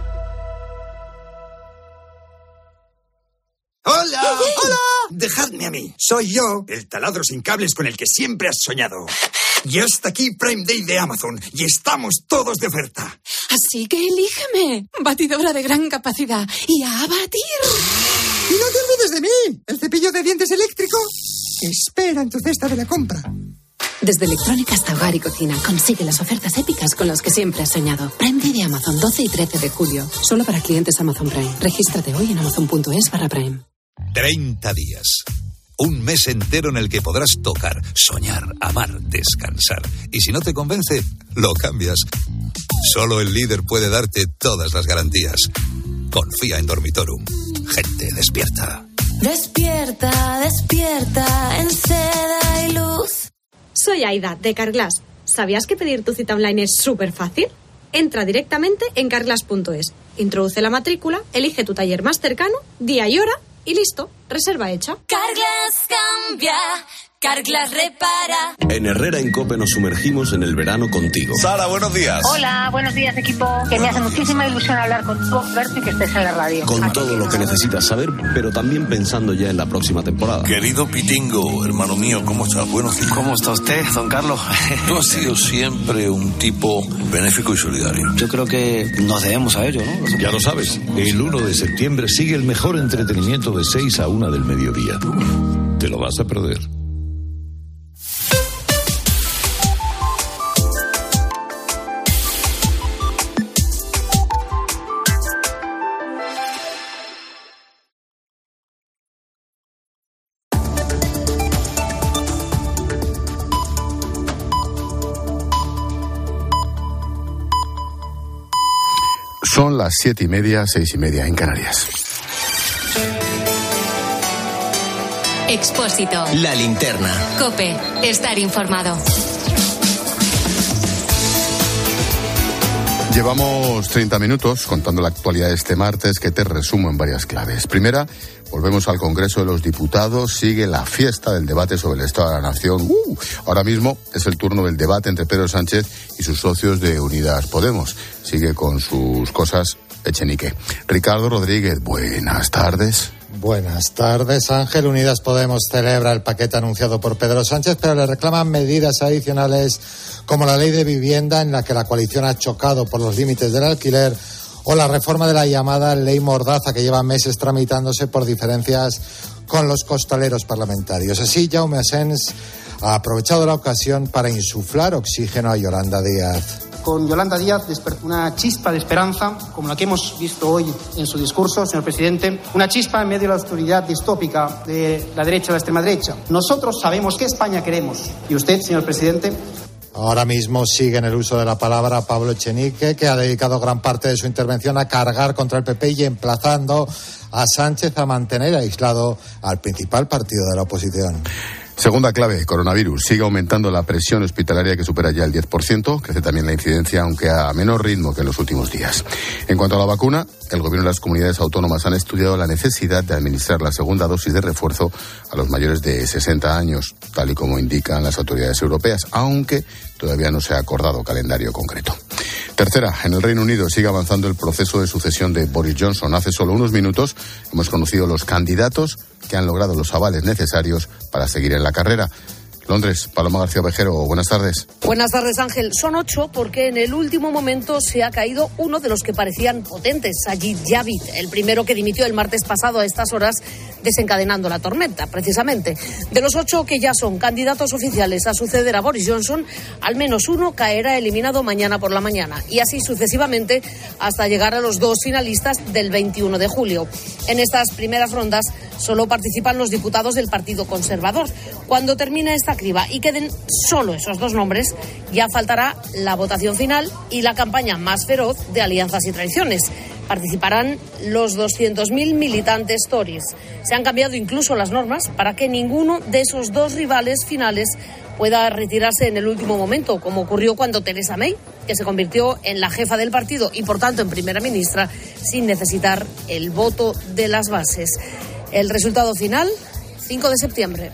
¡Hola! ¡Hola! Dejadme a mí. Soy yo, el taladro sin cables con el que siempre has soñado. Y hasta aquí Prime Day de Amazon. Y estamos todos de oferta. Así que elígeme. Batidora de gran capacidad. Y a batir. ¡Y no te olvides de mí! ¿El cepillo de dientes eléctrico? Espera en tu cesta de la compra. Desde electrónica hasta hogar y cocina, consigue las ofertas épicas con las que siempre has soñado. Prime Day de Amazon, 12 y 13 de julio. Solo para clientes Amazon Prime. Regístrate hoy en amazon.es/Prime. 30 días. Un mes entero en el que podrás tocar, soñar, amar, descansar. Y si no te convence, lo cambias. Solo el líder puede darte todas las garantías. Confía en Dormitorum. Gente despierta. Despierta, despierta, en seda y luz. Soy Aida, de Carglass. ¿Sabías que pedir tu cita online es súper fácil? Entra directamente en carglass.es, introduce la matrícula, elige tu taller más cercano, día y hora, y listo, reserva hecha. Carglass cambia, Carglass repara. En Herrera en COPE nos sumergimos en el verano contigo. Sara, buenos días. Hola, buenos días, equipo. Que me hace muchísima ilusión hablar contigo, verte y que estés en la radio. Con todo lo que necesitas saber, pero también pensando ya en la próxima temporada. Querido Pitingo, hermano mío, ¿cómo estás? Buenos días. ¿Cómo está usted, don Carlos? Tú has sido siempre un tipo benéfico y solidario. Yo creo que nos debemos a ello, ¿no? Ya lo sabes, el 1 de septiembre sigue el mejor entretenimiento de 6 a 1 del mediodía. Te lo vas a perder. Son las 7:30, 6:30 en Canarias. Expósito. La linterna. COPE. Estar informado. Llevamos 30 minutos contando la actualidad de este martes, que te resumo en varias claves. Primera, volvemos al Congreso de los Diputados. Sigue la fiesta del debate sobre el Estado de la Nación. Ahora mismo es el turno del debate entre Pedro Sánchez y sus socios de Unidas Podemos. Sigue con sus cosas Echenique. Ricardo Rodríguez, buenas tardes. Buenas tardes, Ángel. Unidas Podemos celebra el paquete anunciado por Pedro Sánchez, pero le reclaman medidas adicionales como la ley de vivienda, en la que la coalición ha chocado por los límites del alquiler, o la reforma de la llamada ley Mordaza, que lleva meses tramitándose por diferencias con los costaleros parlamentarios. Así, Jaume Asens ha aprovechado la ocasión para insuflar oxígeno a Yolanda Díaz. Con Yolanda Díaz despertó una chispa de esperanza, como la que hemos visto hoy en su discurso, señor presidente, una chispa en medio de la oscuridad distópica de la derecha o la extrema derecha. Nosotros sabemos qué España queremos. ¿Y usted, señor presidente? Ahora mismo sigue en el uso de la palabra Pablo Echenique, que ha dedicado gran parte de su intervención a cargar contra el PP y emplazando a Sánchez a mantener aislado al principal partido de la oposición. Segunda clave, coronavirus. Sigue aumentando la presión hospitalaria, que supera ya el 10%. Crece también la incidencia, aunque a menor ritmo que en los últimos días. En cuanto a la vacuna, el Gobierno y las comunidades autónomas han estudiado la necesidad de administrar la segunda dosis de refuerzo a los mayores de 60 años, tal y como indican las autoridades europeas, aunque todavía no se ha acordado calendario concreto. Tercera, en el Reino Unido sigue avanzando el proceso de sucesión de Boris Johnson. Hace solo unos minutos hemos conocido los candidatos que han logrado los avales necesarios para seguir en la carrera. Londres, Paloma García Vejero, buenas tardes. Buenas tardes, Ángel. Son 8 porque en el último momento se ha caído uno de los que parecían potentes, Sajid Javid, el primero que dimitió el martes pasado a estas horas, desencadenando la tormenta, precisamente. De los 8 que ya son candidatos oficiales a suceder a Boris Johnson, al menos uno caerá eliminado mañana por la mañana, y así sucesivamente hasta llegar a los 2 finalistas del 21 de julio. En estas primeras rondas solo participan los diputados del Partido Conservador. Cuando termine esta criba y queden solo esos 2 nombres, ya faltará la votación final y la campaña más feroz de alianzas y traiciones. Participarán los 200.000 militantes Tories. Se han cambiado incluso las normas para que ninguno de esos 2 rivales finales pueda retirarse en el último momento, como ocurrió cuando Theresa May, que se convirtió en la jefa del partido y por tanto en primera ministra, sin necesitar el voto de las bases. El resultado final, 5 de septiembre.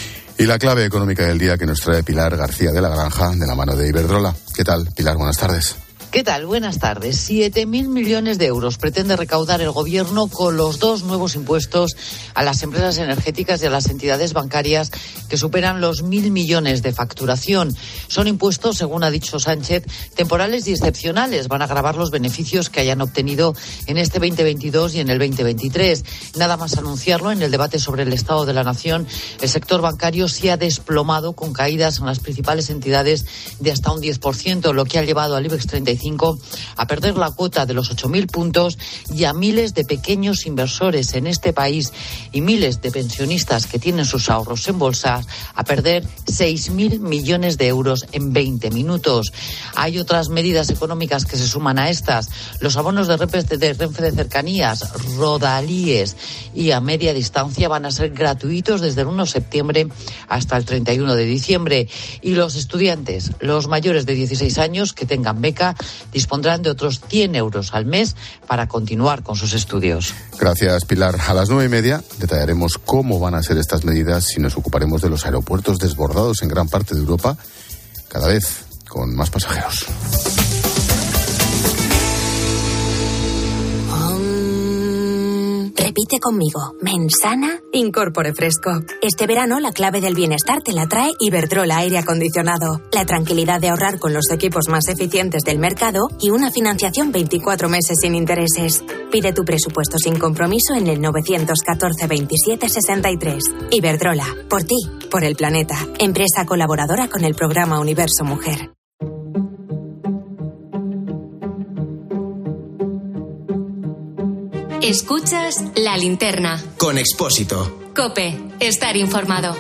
Y la clave económica del día, que nos trae Pilar García de la Granja, de la mano de Iberdrola. ¿Qué tal, Pilar? Buenas tardes. ¿Qué tal? Buenas tardes. 7.000 millones de euros pretende recaudar el Gobierno con los 2 nuevos impuestos a las empresas energéticas y a las entidades bancarias, que superan los 1.000 millones de facturación. Son impuestos, según ha dicho Sánchez, temporales y excepcionales. Van a agravar los beneficios que hayan obtenido en este 2022 y en el 2023. Nada más anunciarlo, en el debate sobre el Estado de la Nación, el sector bancario se ha desplomado, con caídas en las principales entidades de hasta un 10%, lo que ha llevado al IBEX 35 a perder la cuota de los 8.000 puntos y a miles de pequeños inversores en este país y miles de pensionistas que tienen sus ahorros en bolsa a perder 6.000 millones de euros en 20 minutos. Hay otras medidas económicas que se suman a estas. Los abonos de Renfe de cercanías, rodalíes y a media distancia van a ser gratuitos desde el 1 de septiembre hasta el 31 de diciembre. Y los estudiantes, los mayores de 16 años que tengan beca, dispondrán de otros 100 euros al mes para continuar con sus estudios. Gracias, Pilar. A las 9:30 detallaremos cómo van a ser estas medidas y nos ocuparemos de los aeropuertos desbordados en gran parte de Europa, cada vez con más pasajeros. Repite conmigo. Mensana, Incorpore Fresco. Este verano la clave del bienestar te la trae Iberdrola Aire Acondicionado. La tranquilidad de ahorrar con los equipos más eficientes del mercado y una financiación 24 meses sin intereses. Pide tu presupuesto sin compromiso en el 914 27 63. Iberdrola. Por ti, por el planeta. Empresa colaboradora con el programa Universo Mujer. Escuchas La Linterna. Con Expósito. COPE. Estar informado.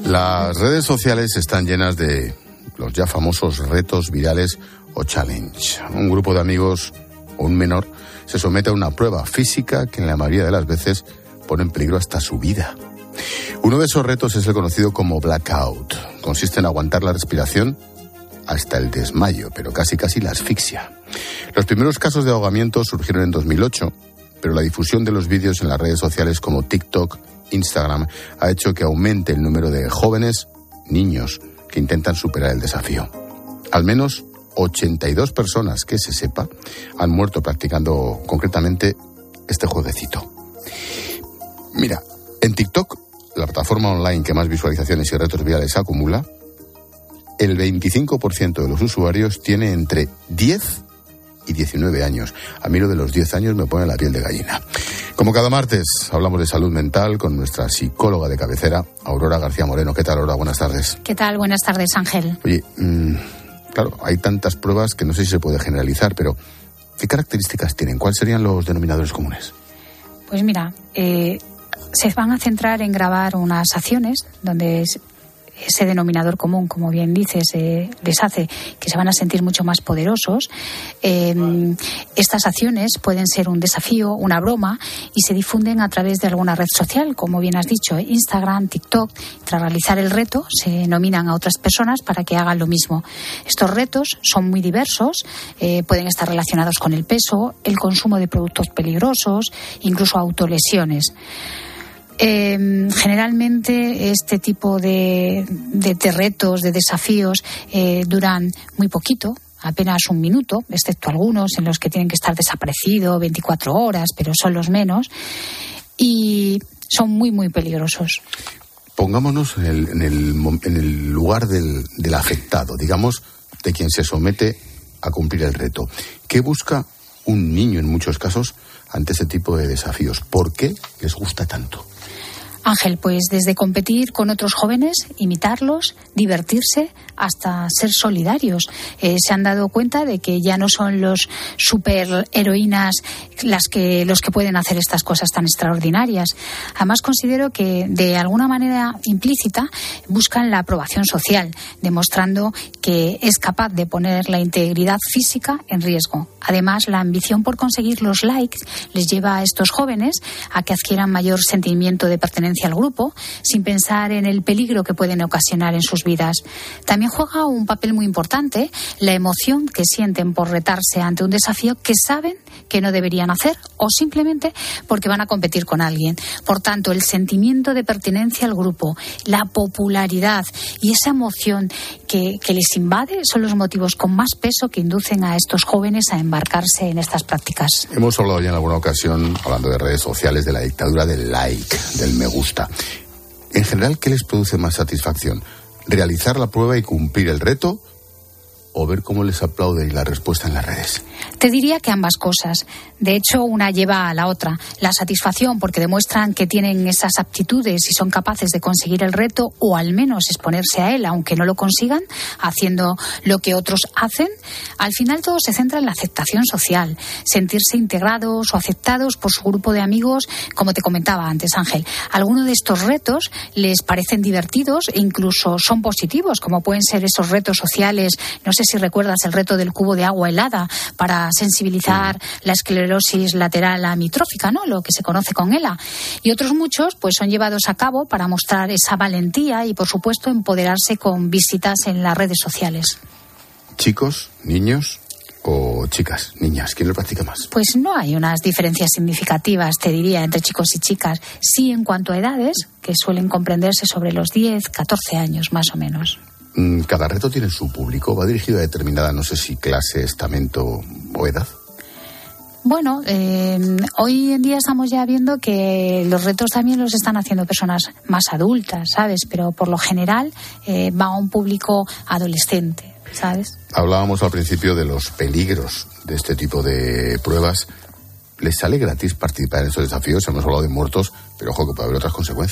Las redes sociales están llenas de los ya famosos retos virales o challenge. Un grupo de amigos o un menor se somete a una prueba física que en la mayoría de las veces pone en peligro hasta su vida. Uno de esos retos es el conocido como blackout. Consiste en aguantar la respiración hasta el desmayo, pero casi la asfixia. Los primeros casos de ahogamiento surgieron en 2008, pero la difusión de los vídeos en las redes sociales como TikTok, Instagram, ha hecho que aumente el número de jóvenes, niños, que intentan superar el desafío. Al menos 82 personas, que se sepa, han muerto practicando concretamente este jueguecito. Mira, en TikTok, la plataforma online que más visualizaciones y retos virales acumula, el 25% de los usuarios tiene entre 10 y 19 años. A mí lo de los 10 años me pone la piel de gallina. Como cada martes, hablamos de salud mental con nuestra psicóloga de cabecera, Aurora García Moreno. ¿Qué tal, Aurora? Buenas tardes. ¿Qué tal? Buenas tardes, Ángel. Oye, claro, hay tantas pruebas que no sé si se puede generalizar, pero ¿qué características tienen? ¿Cuáles serían los denominadores comunes? Pues mira, se van a centrar en grabar unas acciones donde ese denominador común, como bien dices, les hace que se van a sentir mucho más poderosos. Estas acciones pueden ser un desafío, una broma, y se difunden a través de alguna red social, como bien has dicho, Instagram, TikTok. Tras realizar el reto, se nominan a otras personas para que hagan lo mismo. Estos retos son muy diversos, pueden estar relacionados con el peso, el consumo de productos peligrosos, incluso autolesiones. Generalmente este tipo de retos, de desafíos, duran muy poquito, apenas un minuto, excepto algunos en los que tienen que estar desaparecidos 24 horas, pero son los menos, y son muy, muy peligrosos. Pongámonos en el lugar del afectado, digamos, de quien se somete a cumplir el reto. ¿Qué busca un niño en muchos casos ante ese tipo de desafíos? ¿Por qué les gusta tanto? Ángel, pues desde competir con otros jóvenes, imitarlos, divertirse, hasta ser solidarios. Se han dado cuenta de que ya no son los superheroínas los que pueden hacer estas cosas tan extraordinarias. Además, considero que de alguna manera implícita buscan la aprobación social, demostrando que es capaz de poner la integridad física en riesgo. Además, la ambición por conseguir los likes les lleva a estos jóvenes a que adquieran mayor sentimiento de pertenencia al grupo, sin pensar en el peligro que pueden ocasionar en sus vidas. También juega un papel muy importante la emoción que sienten por retarse ante un desafío que saben que no deberían hacer, o simplemente porque van a competir con alguien. Por tanto, el sentimiento de pertenencia al grupo, la popularidad y esa emoción que les invade son los motivos con más peso que inducen a estos jóvenes a embarcarse en estas prácticas. Hemos hablado ya en alguna ocasión, hablando de redes sociales, de la dictadura del like, del me gusta. En general, ¿qué les produce más satisfacción? ¿Realizar la prueba y cumplir el reto? ¿O ver cómo les aplauden y la respuesta en las redes? Te diría que ambas cosas. De hecho, una lleva a la otra. La satisfacción porque demuestran que tienen esas aptitudes y son capaces de conseguir el reto, o al menos exponerse a él, aunque no lo consigan, haciendo lo que otros hacen. Al final todo se centra en la aceptación social, sentirse integrados o aceptados por su grupo de amigos, como te comentaba antes, Ángel. Algunos de estos retos les parecen divertidos e incluso son positivos, como pueden ser esos retos sociales. No sé si recuerdas el reto del cubo de agua helada para sensibilizar la esclerosis lateral amiotrófica, ¿no? Lo que se conoce con ELA. Y otros muchos pues son llevados a cabo para mostrar esa valentía y, por supuesto, empoderarse con visitas en las redes sociales. ¿Chicos, niños o chicas, niñas? ¿Quién lo practica más? Pues no hay unas diferencias significativas, te diría, entre chicos y chicas. Sí, en cuanto a edades, que suelen comprenderse sobre los 10, 14 años, más o menos. ¿Cada reto tiene su público? ¿Va dirigido a determinada, no sé si clase, estamento o edad? Bueno, hoy en día estamos ya viendo que los retos también los están haciendo personas más adultas, ¿sabes? Pero por lo general va a un público adolescente, ¿sabes? Hablábamos al principio de los peligros de este tipo de pruebas. ¿Les sale gratis participar en estos desafíos? Hemos hablado de muertos, pero ojo que puede haber otras consecuencias.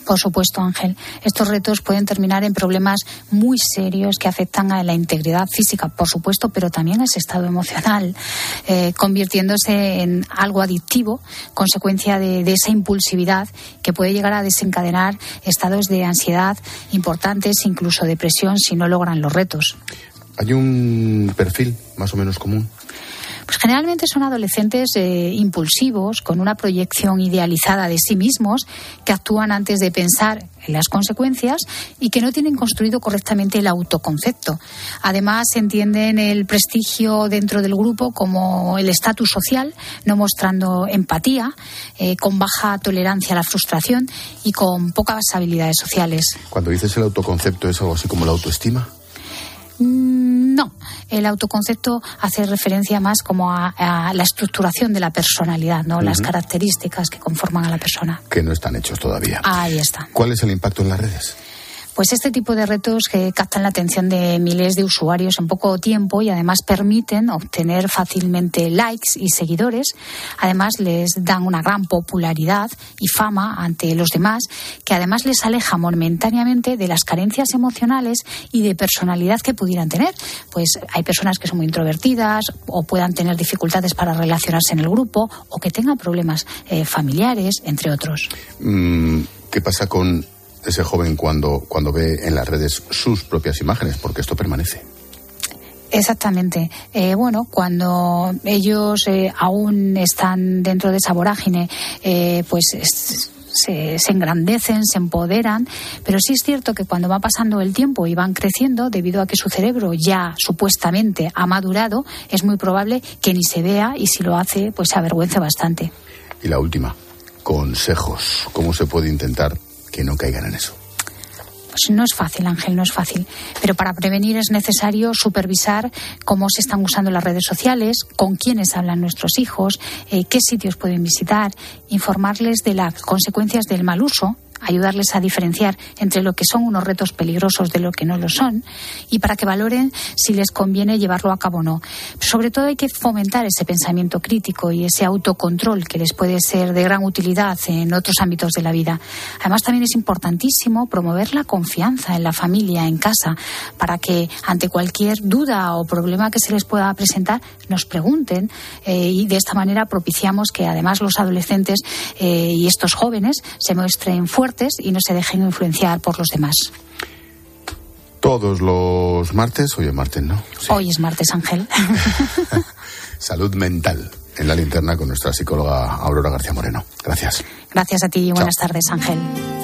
Por supuesto, Ángel. Estos retos pueden terminar en problemas muy serios que afectan a la integridad física, por supuesto, pero también a ese estado emocional, convirtiéndose en algo adictivo, consecuencia de esa impulsividad que puede llegar a desencadenar estados de ansiedad importantes, incluso depresión, si no logran los retos. ¿Hay un perfil más o menos común? Pues generalmente son adolescentes impulsivos, con una proyección idealizada de sí mismos, que actúan antes de pensar en las consecuencias y que no tienen construido correctamente el autoconcepto. Además, entienden el prestigio dentro del grupo como el estatus social, no mostrando empatía, con baja tolerancia a la frustración y con pocas habilidades sociales. Cuando dices el autoconcepto, ¿es algo así como la autoestima? No, el autoconcepto hace referencia más como a la estructuración de la personalidad, ¿no? Las características que conforman a la persona. Que no están hechos todavía. Ahí está. ¿Cuál es el impacto en las redes? Pues este tipo de retos que captan la atención de miles de usuarios en poco tiempo y además permiten obtener fácilmente likes y seguidores. Además les dan una gran popularidad y fama ante los demás, que además les aleja momentáneamente de las carencias emocionales y de personalidad que pudieran tener. Pues hay personas que son muy introvertidas o puedan tener dificultades para relacionarse en el grupo o que tengan problemas familiares, entre otros. ¿Qué pasa con ese joven cuando ve en las redes sus propias imágenes? Porque esto permanece. Exactamente. Cuando ellos aún están dentro de esa vorágine, se engrandecen, se empoderan, pero sí es cierto que cuando va pasando el tiempo y van creciendo, debido a que su cerebro ya supuestamente ha madurado, es muy probable que ni se vea y si lo hace, pues se avergüence bastante. Y la última, consejos. ¿Cómo se puede intentar que no caigan en eso? Pues no es fácil, Ángel, no es fácil. Pero para prevenir es necesario supervisar cómo se están usando las redes sociales, con quiénes hablan nuestros hijos, qué sitios pueden visitar, informarles de las consecuencias del mal uso, ayudarles a diferenciar entre lo que son unos retos peligrosos de lo que no lo son y para que valoren si les conviene llevarlo a cabo o no. Pero sobre todo hay que fomentar ese pensamiento crítico y ese autocontrol que les puede ser de gran utilidad en otros ámbitos de la vida. Además, también es importantísimo promover la confianza en la familia, en casa, para que ante cualquier duda o problema que se les pueda presentar nos pregunten y de esta manera propiciamos que además los adolescentes y estos jóvenes se muestren fuertes y no se dejen influenciar por los demás. Todos los martes, hoy es martes, ¿no? Sí. Hoy es martes, Ángel. Salud mental en la linterna con nuestra psicóloga Aurora García Moreno. Gracias. Gracias a ti y buenas tardes, Ángel.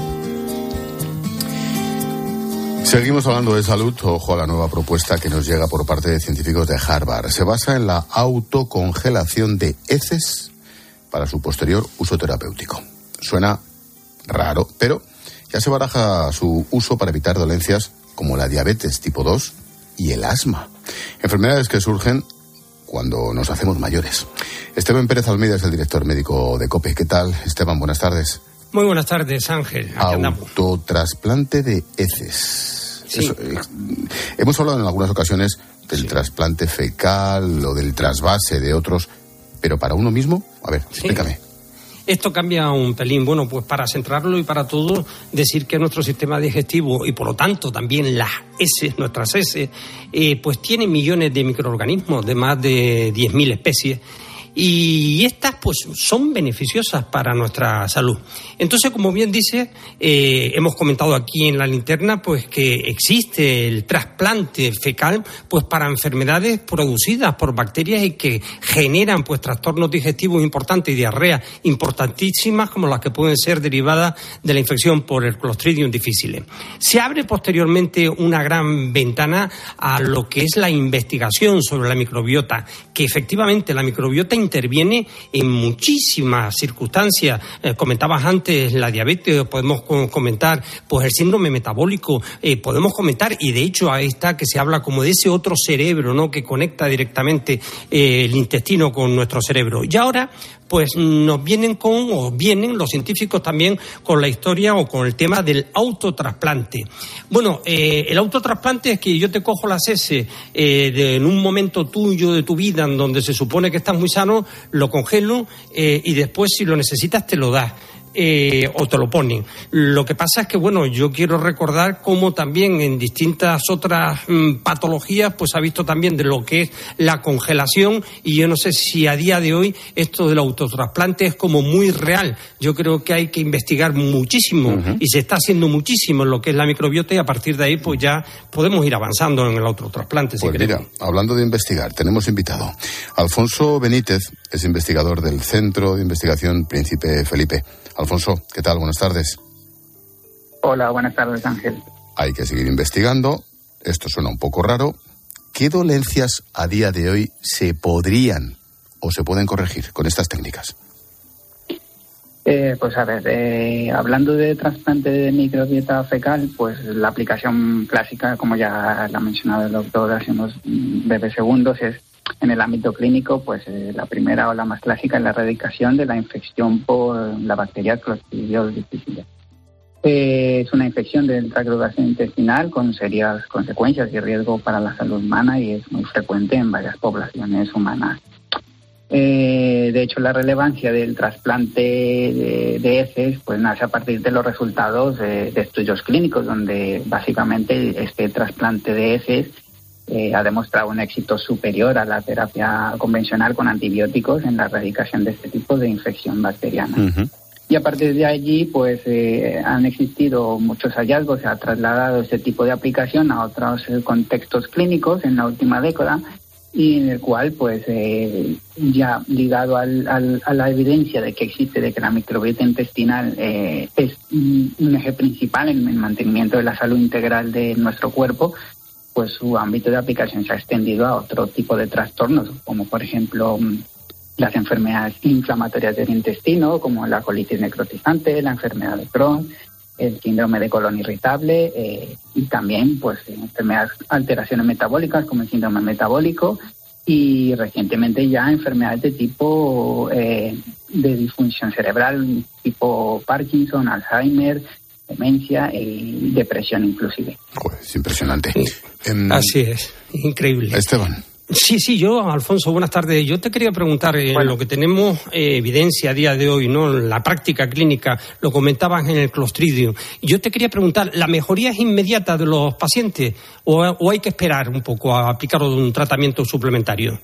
Seguimos hablando de salud. Ojo a la nueva propuesta que nos llega por parte de científicos de Harvard. Se basa en la autocongelación de heces para su posterior uso terapéutico. Suena raro, pero ya se baraja su uso para evitar dolencias como la diabetes tipo 2 y el asma. Enfermedades que surgen cuando nos hacemos mayores. Esteban Pérez Almeida es el director médico de COPE. ¿Qué tal, Esteban? Buenas tardes. Muy buenas tardes, Ángel. Autotrasplante de heces. Sí. Eso, hemos hablado en algunas ocasiones del trasplante fecal o del trasvase de otros, pero para uno mismo, a ver, explícame. Esto cambia un pelín. Bueno, pues para centrarlo y para todo, decir que nuestro sistema digestivo y por lo tanto también las heces, nuestras heces, pues tiene millones de microorganismos de más de 10.000 especies. Y estas pues son beneficiosas para nuestra salud. Entonces, como bien dice, hemos comentado aquí en la linterna pues que existe el trasplante fecal pues para enfermedades producidas por bacterias y que generan pues trastornos digestivos importantes y diarreas importantísimas como las que pueden ser derivadas de la infección por el Clostridium difficile. Se abre posteriormente una gran ventana a lo que es la investigación sobre la microbiota, que efectivamente la microbiota interviene en muchísimas circunstancias. Comentabas antes la diabetes, podemos comentar pues el síndrome metabólico, podemos comentar, y de hecho ahí está que se habla como de ese otro cerebro, ¿no?, que conecta directamente el intestino con nuestro cerebro. Y ahora pues vienen los científicos también con la historia o con el tema del autotrasplante. Bueno, el autotrasplante es que yo te cojo las heces en un momento tuyo de tu vida en donde se supone que estás muy sano, lo congelo y después si lo necesitas te lo das. o te lo ponen. Lo que pasa es que, bueno, yo quiero recordar cómo también en distintas otras patologías pues ha visto también de lo que es la congelación, y yo no sé si a día de hoy esto del autotrasplante es como muy real. Yo creo que hay que investigar muchísimo y se está haciendo muchísimo en lo que es la microbiota, y a partir de ahí pues ya podemos ir avanzando en el autotrasplante. Pues mira, hablando de investigar, tenemos invitado Alfonso Benítez, es investigador del Centro de Investigación Príncipe Felipe. Alfonso, ¿qué tal? Buenas tardes. Hola, buenas tardes, Ángel. Hay que seguir investigando. Esto suena un poco raro. ¿Qué dolencias a día de hoy se podrían o se pueden corregir con estas técnicas? Pues a ver, hablando de trasplante de microbiota fecal, pues la aplicación clásica, como ya la ha mencionado el doctor hace unos breves segundos, es en el ámbito clínico, pues la primera o la más clásica es la erradicación de la infección por la bacteria Clostridium difficile. Es una infección del tracto gastrointestinal con serias consecuencias y riesgo para la salud humana, y es muy frecuente en varias poblaciones humanas. De hecho, la relevancia del trasplante de heces pues nace a partir de los resultados de estudios clínicos, donde básicamente este trasplante de heces ha demostrado un éxito superior a la terapia convencional con antibióticos en la erradicación de este tipo de infección bacteriana. Y a partir de allí, pues han existido muchos hallazgos, se ha trasladado este tipo de aplicación a otros contextos clínicos en la última década, y en el cual, pues, ya ligado a la evidencia de que existe, de que la microbiota intestinal es un eje principal en el mantenimiento de la salud integral de nuestro cuerpo, pues su ámbito de aplicación se ha extendido a otro tipo de trastornos, como por ejemplo las enfermedades inflamatorias del intestino, como la colitis necrotizante, la enfermedad de Crohn, el síndrome de colon irritable, y también pues enfermedades, alteraciones metabólicas como el síndrome metabólico, y recientemente ya enfermedades de tipo de disfunción cerebral, tipo Parkinson, Alzheimer, demencia y depresión inclusive. Joder, es impresionante. Así es, increíble. Esteban. Sí, yo, Alfonso, buenas tardes. Yo te quería preguntar, lo que tenemos evidencia a día de hoy, ¿no? La práctica clínica, lo comentaban en el Clostridium. Yo te quería preguntar, ¿la mejoría es inmediata de los pacientes o hay que esperar un poco a aplicar un tratamiento suplementario?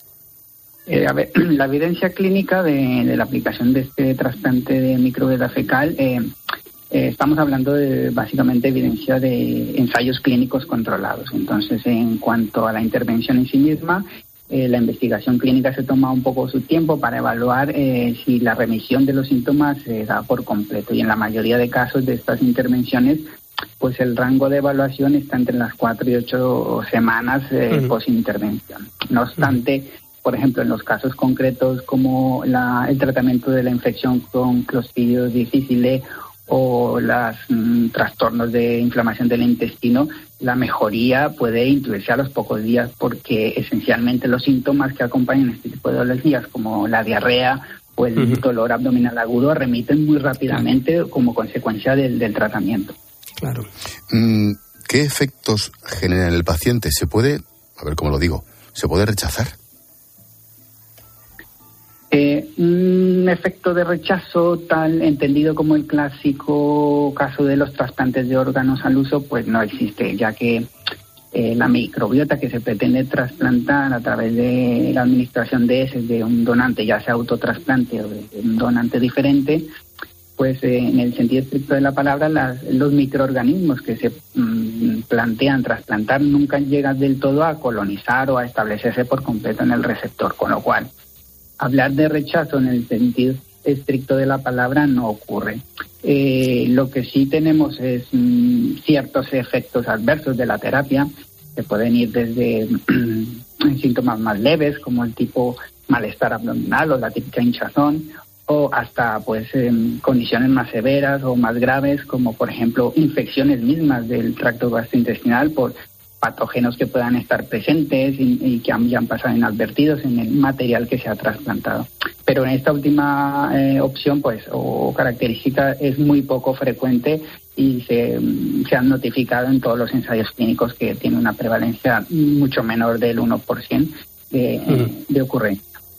A ver, la evidencia clínica de la aplicación de este trasplante de microbiota fecal, estamos hablando de básicamente evidencia de ensayos clínicos controlados. Entonces, en cuanto a la intervención en sí misma, la investigación clínica se toma un poco su tiempo para evaluar si la remisión de los síntomas se da por completo. Y en la mayoría de casos de estas intervenciones, pues el rango de evaluación está entre las 4 y 8 semanas post-intervención. No obstante, por ejemplo, en los casos concretos como el tratamiento de la infección con Clostridium difficile o los trastornos de inflamación del intestino, la mejoría puede intuirse a los pocos días, porque esencialmente los síntomas que acompañan este tipo de dolencias, como la diarrea o el dolor abdominal agudo, remiten muy rápidamente como consecuencia del tratamiento. Claro. ¿Qué efectos genera en el paciente? ¿Se puede, a ver cómo lo digo, se puede rechazar? Un efecto de rechazo tal entendido como el clásico caso de los trasplantes de órganos al uso, pues no existe, ya que la microbiota que se pretende trasplantar a través de la administración de heces de un donante, ya sea autotrasplante o de un donante diferente, pues en el sentido estricto de la palabra, los microorganismos que se plantean trasplantar nunca llegan del todo a colonizar o a establecerse por completo en el receptor, con lo cual hablar de rechazo en el sentido estricto de la palabra no ocurre. Lo que sí tenemos es ciertos efectos adversos de la terapia, que pueden ir desde síntomas más leves, como el tipo malestar abdominal o la típica hinchazón, o hasta pues condiciones más severas o más graves, como por ejemplo infecciones mismas del tracto gastrointestinal por patógenos que puedan estar presentes y que han pasado inadvertidos en el material que se ha trasplantado. Pero en esta última opción, pues, o característica, es muy poco frecuente y se han notificado en todos los ensayos clínicos que tiene una prevalencia mucho menor del 1% de ocurrencia.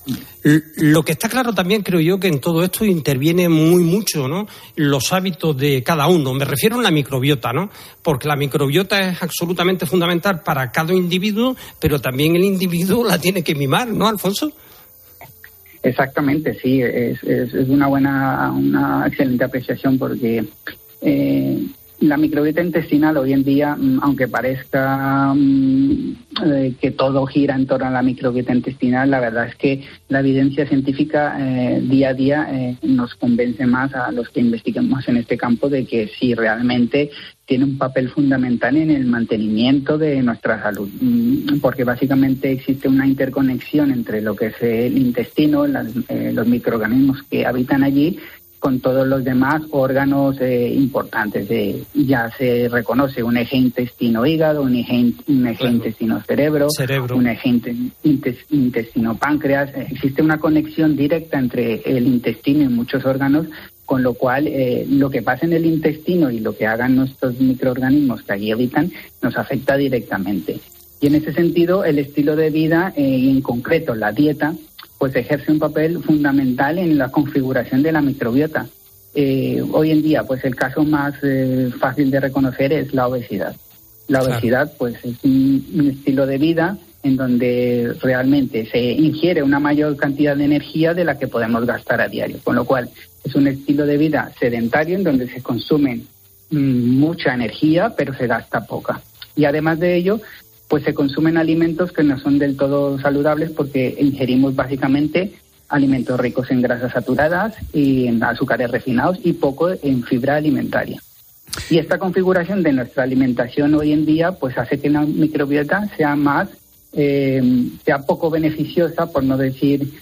Lo que está claro también, creo yo, que en todo esto interviene muy mucho, ¿no?, los hábitos de cada uno. Me refiero a la microbiota, ¿no?, porque la microbiota es absolutamente fundamental para cada individuo, pero también el individuo la tiene que mimar, ¿no, Alfonso? Exactamente, sí, es una excelente apreciación, porque la microbiota intestinal hoy en día, aunque parezca que todo gira en torno a la microbiota intestinal, la verdad es que la evidencia científica día a día nos convence más a los que investigamos en este campo de que sí, realmente tiene un papel fundamental en el mantenimiento de nuestra salud, porque básicamente existe una interconexión entre lo que es el intestino, los microorganismos que habitan allí, con todos los demás órganos importantes. Ya se reconoce un eje intestino-hígado, un eje intestino-cerebro, un eje intestino-páncreas. Existe una conexión directa entre el intestino y muchos órganos, con lo cual lo que pasa en el intestino y lo que hagan nuestros microorganismos que allí habitan nos afecta directamente. Y en ese sentido, el estilo de vida, y en concreto la dieta, pues ejerce un papel fundamental en la configuración de la microbiota. Hoy en día, pues el caso más fácil de reconocer es la obesidad. La obesidad, pues es un estilo de vida en donde realmente se ingiere una mayor cantidad de energía de la que podemos gastar a diario, con lo cual es un estilo de vida sedentario en donde se consume mucha energía, pero se gasta poca. Y además de ello, pues se consumen alimentos que no son del todo saludables, porque ingerimos básicamente alimentos ricos en grasas saturadas y en azúcares refinados y poco en fibra alimentaria. Y esta configuración de nuestra alimentación hoy en día pues hace que la microbiota sea sea poco beneficiosa, por no decir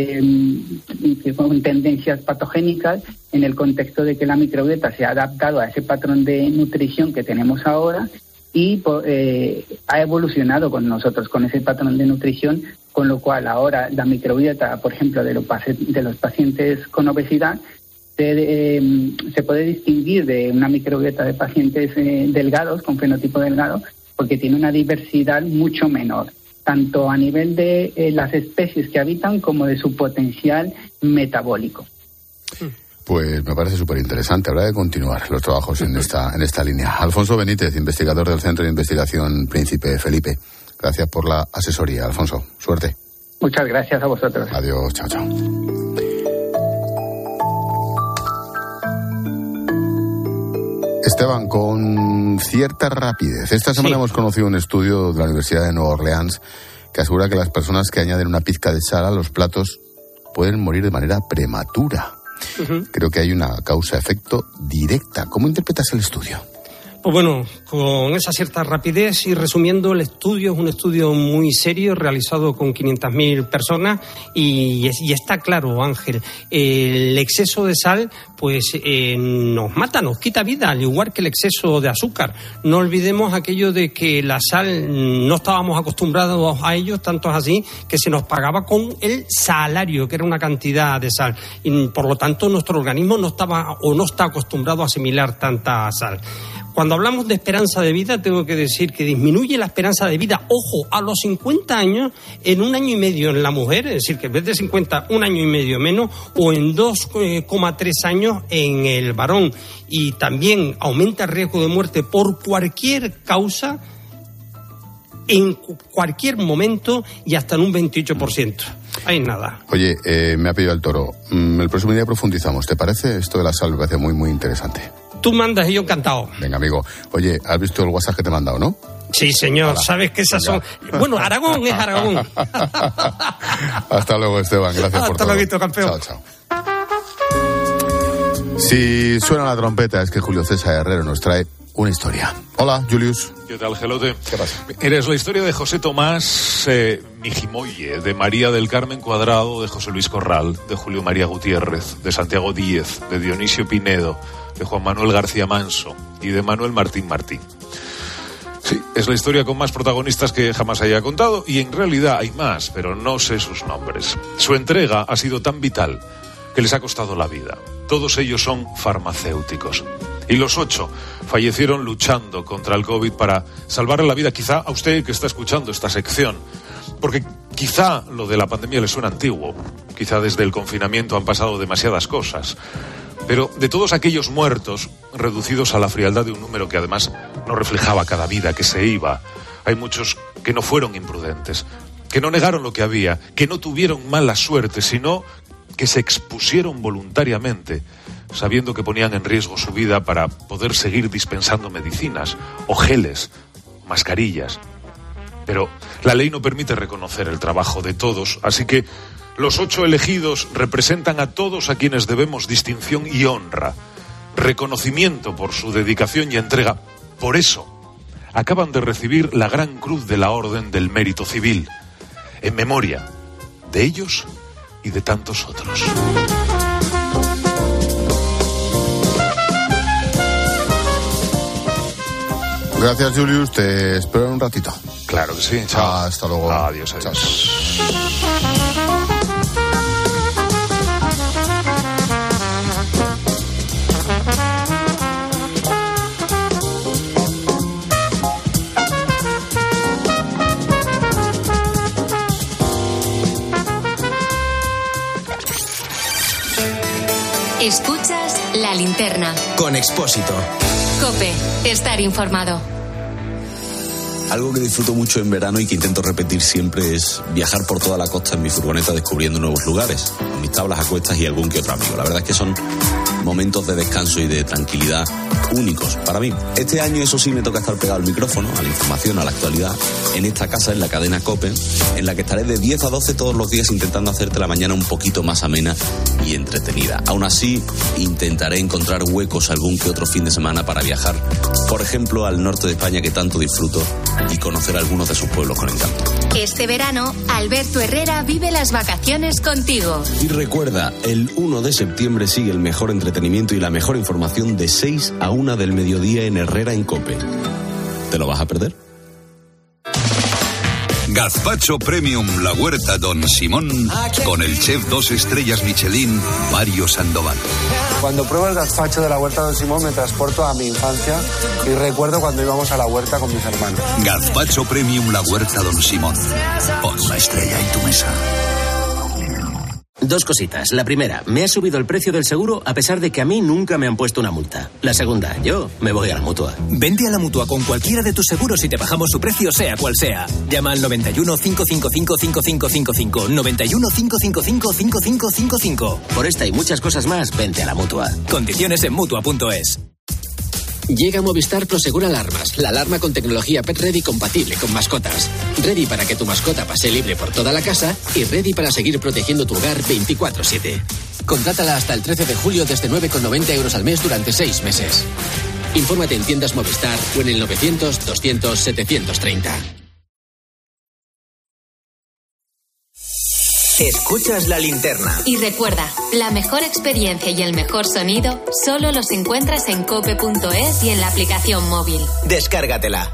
con tendencias patogénicas, en el contexto de que la microbiota se ha adaptado a ese patrón de nutrición que tenemos ahora y ha evolucionado con nosotros, con ese patrón de nutrición, con lo cual ahora la microbiota, por ejemplo, de los pacientes con obesidad, se puede distinguir de una microbiota de pacientes delgados, con fenotipo delgado, porque tiene una diversidad mucho menor, tanto a nivel de las especies que habitan como de su potencial metabólico. Pues me parece súper interesante. Habrá de continuar los trabajos en esta línea. Alfonso Benítez, investigador del Centro de Investigación Príncipe Felipe. Gracias por la asesoría, Alfonso. Suerte. Muchas gracias a vosotros. Adiós, chao, chao. Esteban, con cierta rapidez. Esta semana hemos conocido un estudio de la Universidad de Nueva Orleans que asegura que las personas que añaden una pizca de sal a los platos pueden morir de manera prematura. Creo que hay una causa-efecto directa. ¿Cómo interpretas el estudio? Pues bueno, con esa cierta rapidez y resumiendo, el estudio es un estudio muy serio realizado con 500.000 personas y está claro, Ángel, el exceso de sal pues nos mata, nos quita vida, al igual que el exceso de azúcar. No olvidemos aquello de que la sal no estábamos acostumbrados a ello, tanto es así que se nos pagaba con el salario, que era una cantidad de sal, y por lo tanto nuestro organismo no está acostumbrado a asimilar tanta sal. Cuando hablamos de esperanza de vida, tengo que decir que disminuye la esperanza de vida, ojo, a los 50 años, en 1 año y medio en la mujer, es decir, que en vez de 50, 1 año y medio menos, o en 2,3 años en el varón. Y también aumenta el riesgo de muerte por cualquier causa, en cualquier momento, y hasta en un 28%. Ahí nada. Oye, me ha pedido el toro. El próximo día profundizamos, ¿te parece? Esto de la sal me parece muy, muy interesante. Tú mandas y yo encantado. Venga, amigo. Oye, ¿has visto el WhatsApp que te he mandado, no? Sí, señor. Hola. Sabes que esas son... Bueno, Aragón es Aragón. Hasta luego, Esteban. Gracias por todo. Hasta luego, campeón. Chao, chao. Si suena la trompeta, es que Julio César Herrero nos trae una historia. Hola, Julius. ¿Qué tal, Gelote? ¿Qué pasa? Eres la historia de José Tomás Mijimoye, de María del Carmen Cuadrado, de José Luis Corral, de Julio María Gutiérrez, de Santiago Díez, de Dionisio Pinedo, de Juan Manuel García Manso y de Manuel Martín Martín. Sí, es la historia con más protagonistas que jamás haya contado, y en realidad hay más, pero no sé sus nombres. Su entrega ha sido tan vital que les ha costado la vida. Todos ellos son farmacéuticos. Y los 8 fallecieron luchando contra el COVID para salvarle la vida, quizá a usted que está escuchando esta sección. Porque Quizá lo de la pandemia le suena antiguo, quizá desde el confinamiento han pasado demasiadas cosas, pero de todos aquellos muertos, reducidos a la frialdad de un número que además no reflejaba cada vida que se iba, hay muchos que no fueron imprudentes, que no negaron lo que había, que no tuvieron mala suerte, sino que se expusieron voluntariamente, sabiendo que ponían en riesgo su vida para poder seguir dispensando medicinas, o geles, mascarillas. Pero la ley no permite reconocer el trabajo de todos, así que los 8 elegidos representan a todos a quienes debemos distinción y honra, reconocimiento por su dedicación y entrega. Por eso, acaban de recibir la Gran Cruz de la Orden del Mérito Civil, en memoria de ellos y de tantos otros. Gracias, Julius. Te espero en un ratito. Claro que sí. Chao. Hasta luego. Adiós, adiós. Chao. Escuchas La Linterna. Con Expósito. COPE. Estar informado. Algo que disfruto mucho en verano y que intento repetir siempre es viajar por toda la costa en mi furgoneta descubriendo nuevos lugares, con mis tablas a cuestas y algún que otro amigo. La verdad es que son momentos de descanso y de tranquilidad únicos para mí. Este año, eso sí, me toca estar pegado al micrófono, a la información, a la actualidad, en esta casa, en la cadena COPE, en la que estaré de 10 a 12 todos los días intentando hacerte la mañana un poquito más amena y entretenida. Aún así, intentaré encontrar huecos algún que otro fin de semana para viajar, por ejemplo, al norte de España, que tanto disfruto, y conocer algunos de sus pueblos con encanto. Este verano, Alberto Herrera vive las vacaciones contigo. Y recuerda, el 1 de septiembre sigue el mejor entretenimiento y la mejor información de 6 a 1 del mediodía en Herrera en COPE. ¿Te lo vas a perder? Gazpacho Premium La Huerta Don Simón con el chef 2 estrellas Michelin Mario Sandoval. Cuando pruebo el gazpacho de la Huerta Don Simón me transporto a mi infancia y recuerdo cuando íbamos a la huerta con mis hermanos. Gazpacho Premium La Huerta Don Simón. Pon la estrella en tu mesa. Dos cositas. La primera, me ha subido el precio del seguro a pesar de que a mí nunca me han puesto una multa. La segunda, yo me voy a la Mutua. Vente a la Mutua con cualquiera de tus seguros y te bajamos su precio sea cual sea. Llama al 91 555 5555. 91 555 5555. Por esta y muchas cosas más, vente a la Mutua. Condiciones en Mutua.es. Llega Movistar Prosegur Alarmas, la alarma con tecnología Pet Ready compatible con mascotas. Ready para que tu mascota pase libre por toda la casa y ready para seguir protegiendo tu hogar 24/7. Contrátala hasta el 13 de julio desde 9,90 € al mes durante 6 meses. Infórmate en tiendas Movistar o en el 900 200 730. Escuchas La Linterna. Y recuerda, la mejor experiencia y el mejor sonido solo los encuentras en cope.es y en la aplicación móvil. Descárgatela.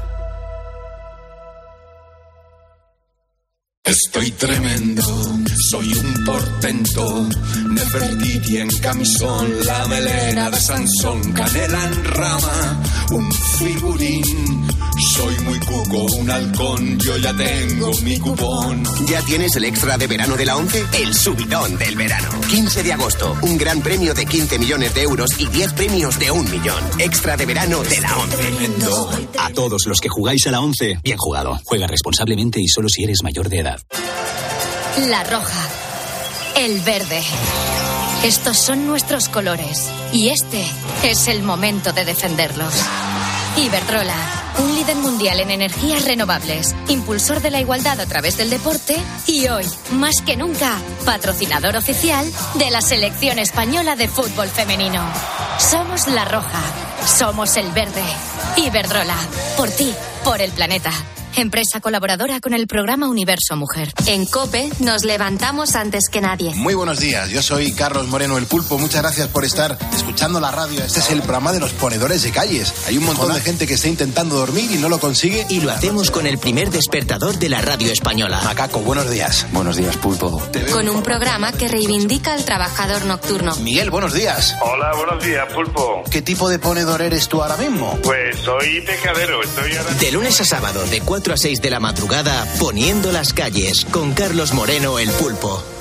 Estoy tremendo, soy un portento, Nefertiti en camisón, la melena de Sansón, canela en rama, un figurín. Soy muy cuco, un halcón, yo ya tengo mi cupón. ¿Ya tienes el extra de verano de la ONCE? El subidón del verano. 15 de agosto, un gran premio de 15 millones de euros y 10 premios de 1 millón. Extra de verano de la ONCE. A todos los que jugáis a la ONCE, bien jugado. Juega responsablemente y solo si eres mayor de edad. La roja. El verde. Estos son nuestros colores. Y este es el momento de defenderlos. Iberdrola, un líder mundial en energías renovables, impulsor de la igualdad a través del deporte y hoy, más que nunca, patrocinador oficial de la selección española de fútbol femenino. Somos la roja, somos el verde. Iberdrola, por ti, por el planeta. Empresa colaboradora con el programa Universo Mujer. En COPE nos levantamos antes que nadie. Muy buenos días, yo soy Carlos Moreno el Pulpo. Muchas gracias por estar escuchando la radio. Este es el programa de los ponedores de calles. Hay un montón de gente que está intentando dormir y no lo consigue. Y lo hacemos con el primer despertador de la radio española. Macaco, buenos días. Buenos días, Pulpo. Con un programa que reivindica al trabajador nocturno. Miguel, buenos días. Hola, buenos días, Pulpo. ¿Qué tipo de ponedor eres tú ahora mismo? Pues soy pescadero, estoy ahora... De lunes a sábado, de 4 4 a 6 de la madrugada, Poniendo las calles, con Carlos Moreno, el Pulpo.